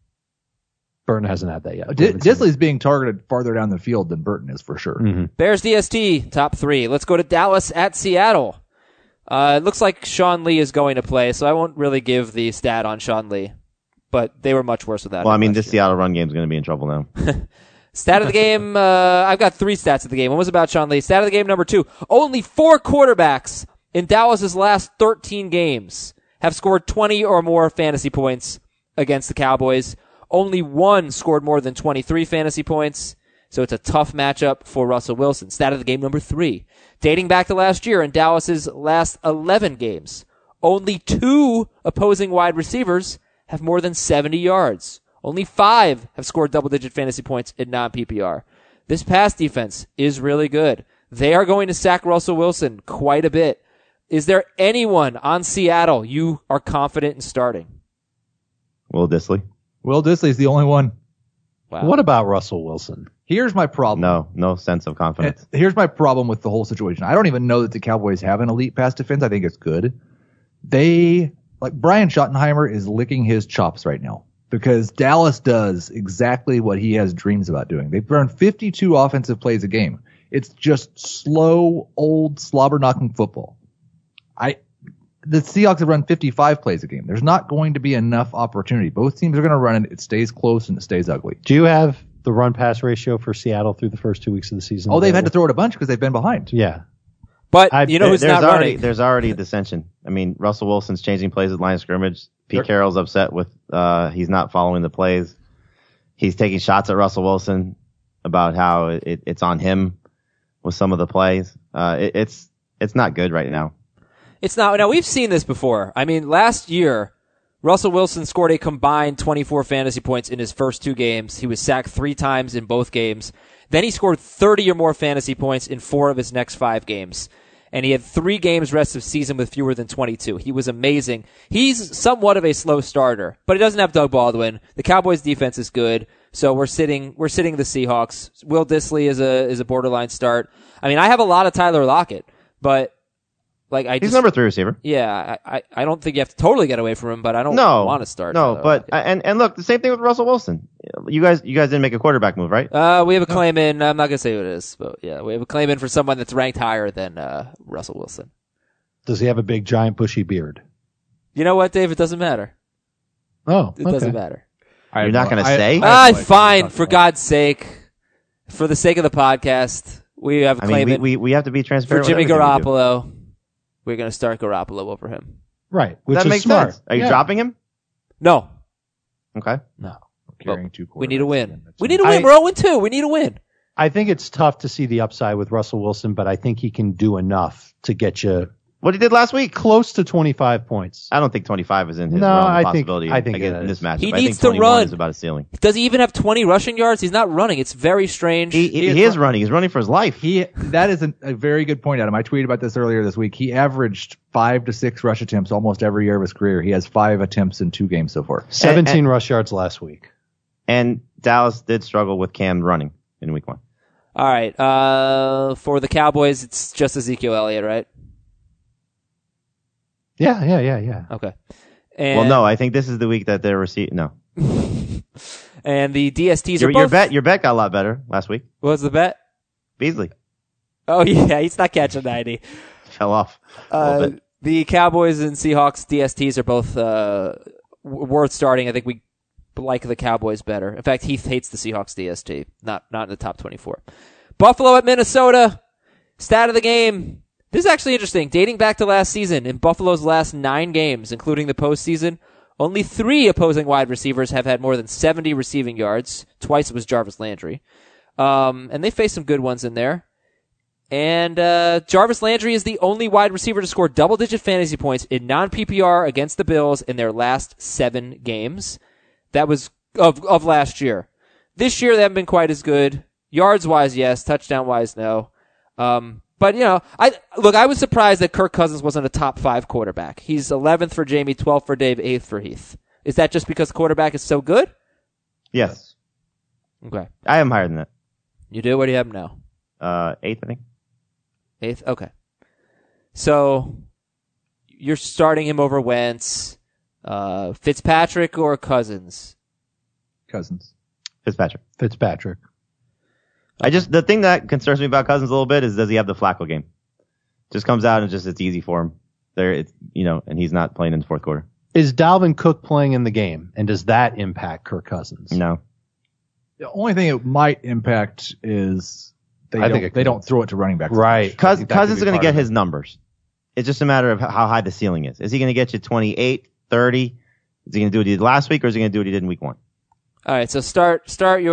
Burton hasn't had that yet. Disley's being targeted farther down the field than Burton is for sure. Mm-hmm. Bears DST, top 3. Let's go to Dallas at Seattle. It looks like Sean Lee is going to play, so I won't really give the stat on Sean Lee. But they were much worse without him. Well, I mean, last this year. Seattle run game is going to be in trouble now. Stat of the game, I've got 3 stats of the game. One was about Sean Lee. Stat of the game number 2. Only 4 quarterbacks in Dallas's last 13 games have scored 20 or more fantasy points against the Cowboys. Only 1 scored more than 23 fantasy points. So it's a tough matchup for Russell Wilson. Stat of the game number 3. Dating back to last year in Dallas's last 11 games, only 2 opposing wide receivers have more than 70 yards. Only 5 have scored double-digit fantasy points in non-PPR. This pass defense is really good. They are going to sack Russell Wilson quite a bit. Is there anyone on Seattle you are confident in starting? Will Dissly? Will Dissly's the only one. Wow. What about Russell Wilson? Here's my problem. No sense of confidence. Here's my problem with the whole situation. I don't even know that the Cowboys have an elite pass defense. I think it's good. Brian Schottenheimer is licking his chops right now because Dallas does exactly what he has dreams about doing. They run 52 offensive plays a game. It's just slow, old, slobber-knocking football. The Seahawks have run 55 plays a game. There's not going to be enough opportunity. Both teams are going to run it. It stays close and it stays ugly. Do you have the run-pass ratio for Seattle through the first 2 weeks of the season? Oh, they've had to throw it a bunch because they've been behind. Yeah. But you know who's not running? There's already dissension. I mean, Russell Wilson's changing plays at line of scrimmage. Pete Carroll's upset with he's not following the plays. He's taking shots at Russell Wilson about how it's on him with some of the plays. It's not good right now. It's not. Now, we've seen this before. I mean, last year, Russell Wilson scored a combined 24 fantasy points in his first 2 games. He was sacked 3 times in both games. Then he scored 30 or more fantasy points in 4 of his next 5 games. And he had 3 games rest of season with fewer than 22. He was amazing. He's somewhat of a slow starter, but he doesn't have Doug Baldwin. The Cowboys defense is good, so we're sitting the Seahawks. Will Dissly is a borderline start. I mean, I have a lot of Tyler Lockett, but he's number 3 receiver. Yeah, I don't think you have to totally get away from him, but I don't want to start. No, Tyler but Lockett. and look, the same thing with Russell Wilson. You guys didn't make a quarterback move, right? We have a claim in. I'm not gonna say who it is, but yeah, we have a claim in for someone that's ranked higher than Russell Wilson. Does he have a big, giant, bushy beard? You know what, Dave? It doesn't matter. Oh, It doesn't matter. You're not going to say? Fine. For God's sake, for the sake of the podcast, we have a claim in we have to be for transparent Jimmy with everything we do. Garoppolo. We're gonna start Garoppolo over him. Right, which That is makes smart. sense. Are you dropping him? No, Okay. Carrying 2 we need a quarterbacks win. again. We need a win. We're 0-2. We need a win. I think it's tough to see the upside with Russell Wilson, but I think he can do enough to get you What he did last week. close to 25 points. I don't think 25 is in his No, realm of I think- possibility. I think again, it in this is. matchup. He I needs think to 21 run. is about his ceiling. Does he even have 20 rushing yards? He's not running. It's very strange. He is running. He's running for his life. That is a very good point, Adam. I tweeted about this earlier this week. He averaged 5 to 6 rush attempts almost every year of his career. He has 5 attempts in 2 games so far. 17 rush yards last week. And Dallas did struggle with Cam running in week 1. All right. For the Cowboys, it's just Ezekiel Elliott, right? Yeah. Okay. And, Well, no, I think this is the week that they're receiving. No. And the DSTs are Your both. bet got a lot better last week. What was the bet? Beasley Oh, yeah. He's not catching 90. fell off a little bit. The Cowboys and Seahawks DSTs are both worth starting. I think we like the Cowboys better. In fact, Heath hates the Seahawks DST. Not in the top 24. Buffalo at Minnesota. Stat of the game. This is actually interesting. Dating back to last season, in Buffalo's last 9 games, including the postseason, only 3 opposing wide receivers have had more than 70 receiving yards. Twice it was Jarvis Landry. And they faced some good ones in there. And Jarvis Landry is the only wide receiver to score double-digit fantasy points in non-PPR against the Bills in their last 7 games. That was of last year. This year they haven't been quite as good. Yards-wise, yes. Touchdown-wise, no. But, I was surprised that Kirk Cousins wasn't a top 5 quarterback. He's 11th for Jamie, 12th for Dave, 8th for Heath. Is that just because the quarterback is so good? Yes. Okay. I am higher than that. You do? What do you have now? 8th, I think. 8th? Okay. So, you're starting him over Wentz, Fitzpatrick or Cousins? Cousins. Fitzpatrick. The thing that concerns me about Cousins a little bit is does he have the Flacco game? Just comes out and it's easy for him. And he's not playing in the fourth quarter. Is Dalvin Cook playing in the game, and does that impact Kirk Cousins? No. The only thing it might impact is they don't throw it to running backs. Right. Cousins is going to get his numbers. It's just a matter of how high the ceiling is. Is he going to get you 28, 30? Is he going to do what he did last week, or is he going to do what he did in week 1? All right, so start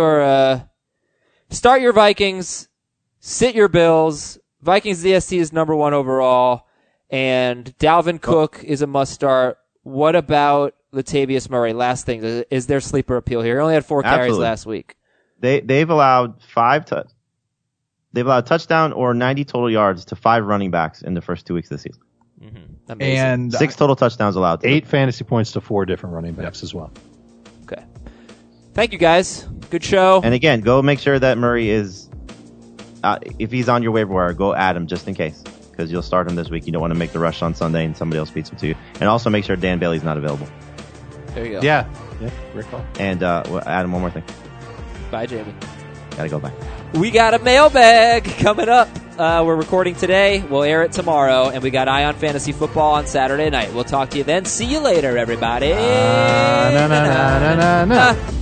your Vikings, sit your Bills. Vikings DST is number 1 overall, and Dalvin Cook is a must start. What about Latavius Murray, last thing, is there sleeper appeal here? He only had 4 carries Absolutely. last week. They've allowed they've allowed touchdown or 90 total yards to 5 running backs in the first 2 weeks of the season. Amazing. And 6 total touchdowns allowed. 8 fantasy points to 4 different running backs as well. Okay. Thank you, guys. Good show. And again, go make sure that Murray is, if he's on your waiver wire, go add him just in case, because you'll start him this week. You don't want to make the rush on Sunday and somebody else beats him to you. And also make sure Dan Bailey's not available. There you go. Yeah, great call. And Adam, one more thing. Bye, Jamie. Gotta go back. We got a mailbag coming up. We're recording today. We'll air it tomorrow. And we got Eye on Fantasy Football on Saturday night. We'll talk to you then. See you later, everybody. Na, na, na, na, na, na.